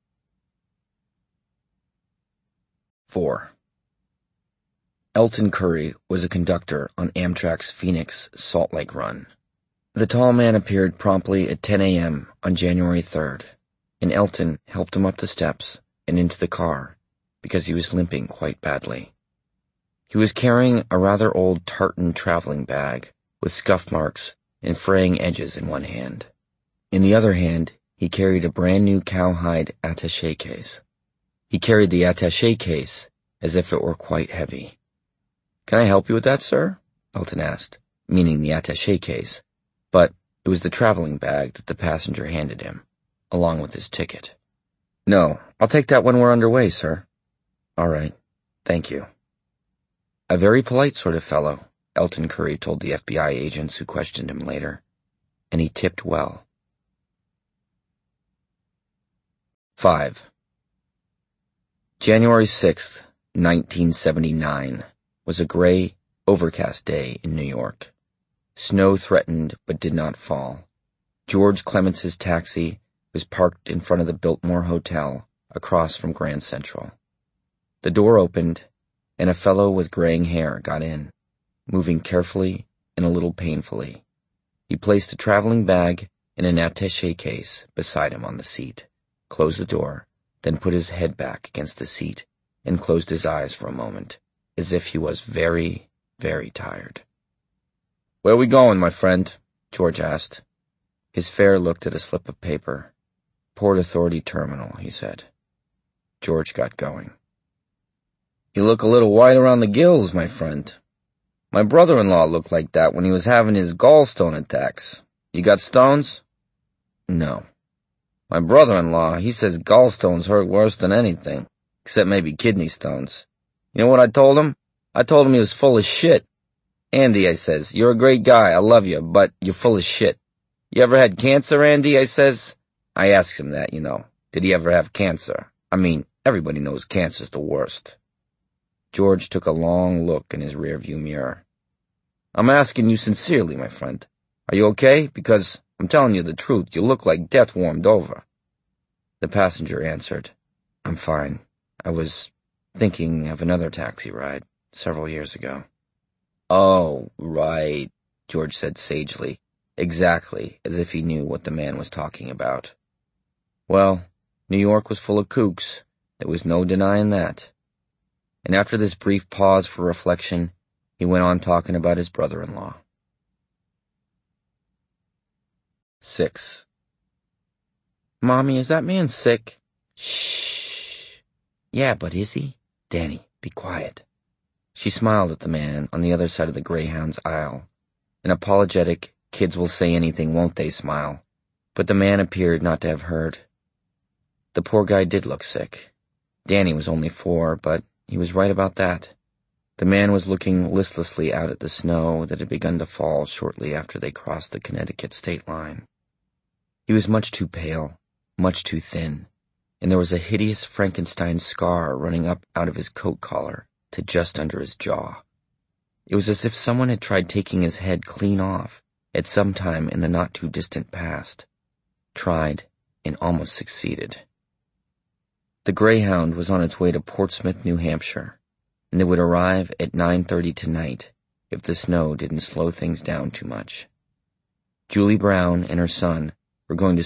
4. Elton Curry was a conductor on Amtrak's Phoenix Salt Lake run. The tall man appeared promptly at 10 a.m. on January 3rd, and Elton helped him up the steps and into the car because he was limping quite badly. He was carrying a rather old tartan traveling bag with scuff marks and fraying edges in one hand. In the other hand, he carried a brand new cowhide attaché case. He carried the attaché case as if it were quite heavy. "Can I help you with that, sir?" Elton asked, meaning the attaché case, but it was the traveling bag that the passenger handed him, along with his ticket. "No, I'll take that when we're underway, sir." "All right, thank you." A very polite sort of fellow, Elton Curry told the FBI agents who questioned him later, and he tipped well. 5. January 6th, 1979, was a gray, overcast day in New York. Snow threatened but did not fall. George Clemence's taxi was parked in front of the Biltmore Hotel across from Grand Central. The door opened, and a fellow with graying hair got in. moving carefully and a little painfully. He placed a traveling bag and an attaché case beside him on the seat, closed the door, then put his head back against the seat and closed his eyes for a moment, as if he was very, very tired. "Where we going, my friend?" George asked. His fare looked at a slip of paper. "Port Authority Terminal," he said. George got going. "You look a little white around the gills, my friend. My brother-in-law looked like that when he was having his gallstone attacks. You got stones?" "No." "My brother-in-law, he says gallstones hurt worse than anything, except maybe kidney stones. You know what I told him? I told him he was full of shit. 'Andy,' I says, 'you're a great guy, I love you, but you're full of shit. You ever had cancer, Andy?' I says. I asked him that, you know. Did he ever have cancer? I mean, everybody knows cancer's the worst." George took a long look in his rearview mirror. "I'm asking you sincerely, my friend. Are you okay? Because I'm telling you the truth, you look like death warmed over." The passenger answered, "I'm fine. I was thinking of another taxi ride several years ago." "Oh, right," George said sagely, exactly as if he knew what the man was talking about. Well, New York was full of kooks. There was no denying that. And after this brief pause for reflection, he went on talking about his brother-in-law. 6. "Mommy, is that man sick?" "Shh. Yeah, but is he? Danny, be quiet." She smiled at the man on the other side of the Greyhound's aisle. An apologetic, kids will say anything, won't they smile. But the man appeared not to have heard. The poor guy did look sick. Danny was only 4, but he was right about that. The man was looking listlessly out at the snow that had begun to fall shortly after they crossed the Connecticut state line. He was much too pale, much too thin, and there was a hideous Frankenstein scar running up out of his coat collar to just under his jaw. It was as if someone had tried taking his head clean off at some time in the not-too-distant past. Tried and almost succeeded. The Greyhound was on its way to Portsmouth, New Hampshire, and it would arrive at 9:30 tonight if the snow didn't slow things down too much. Julie Brown and her son were going to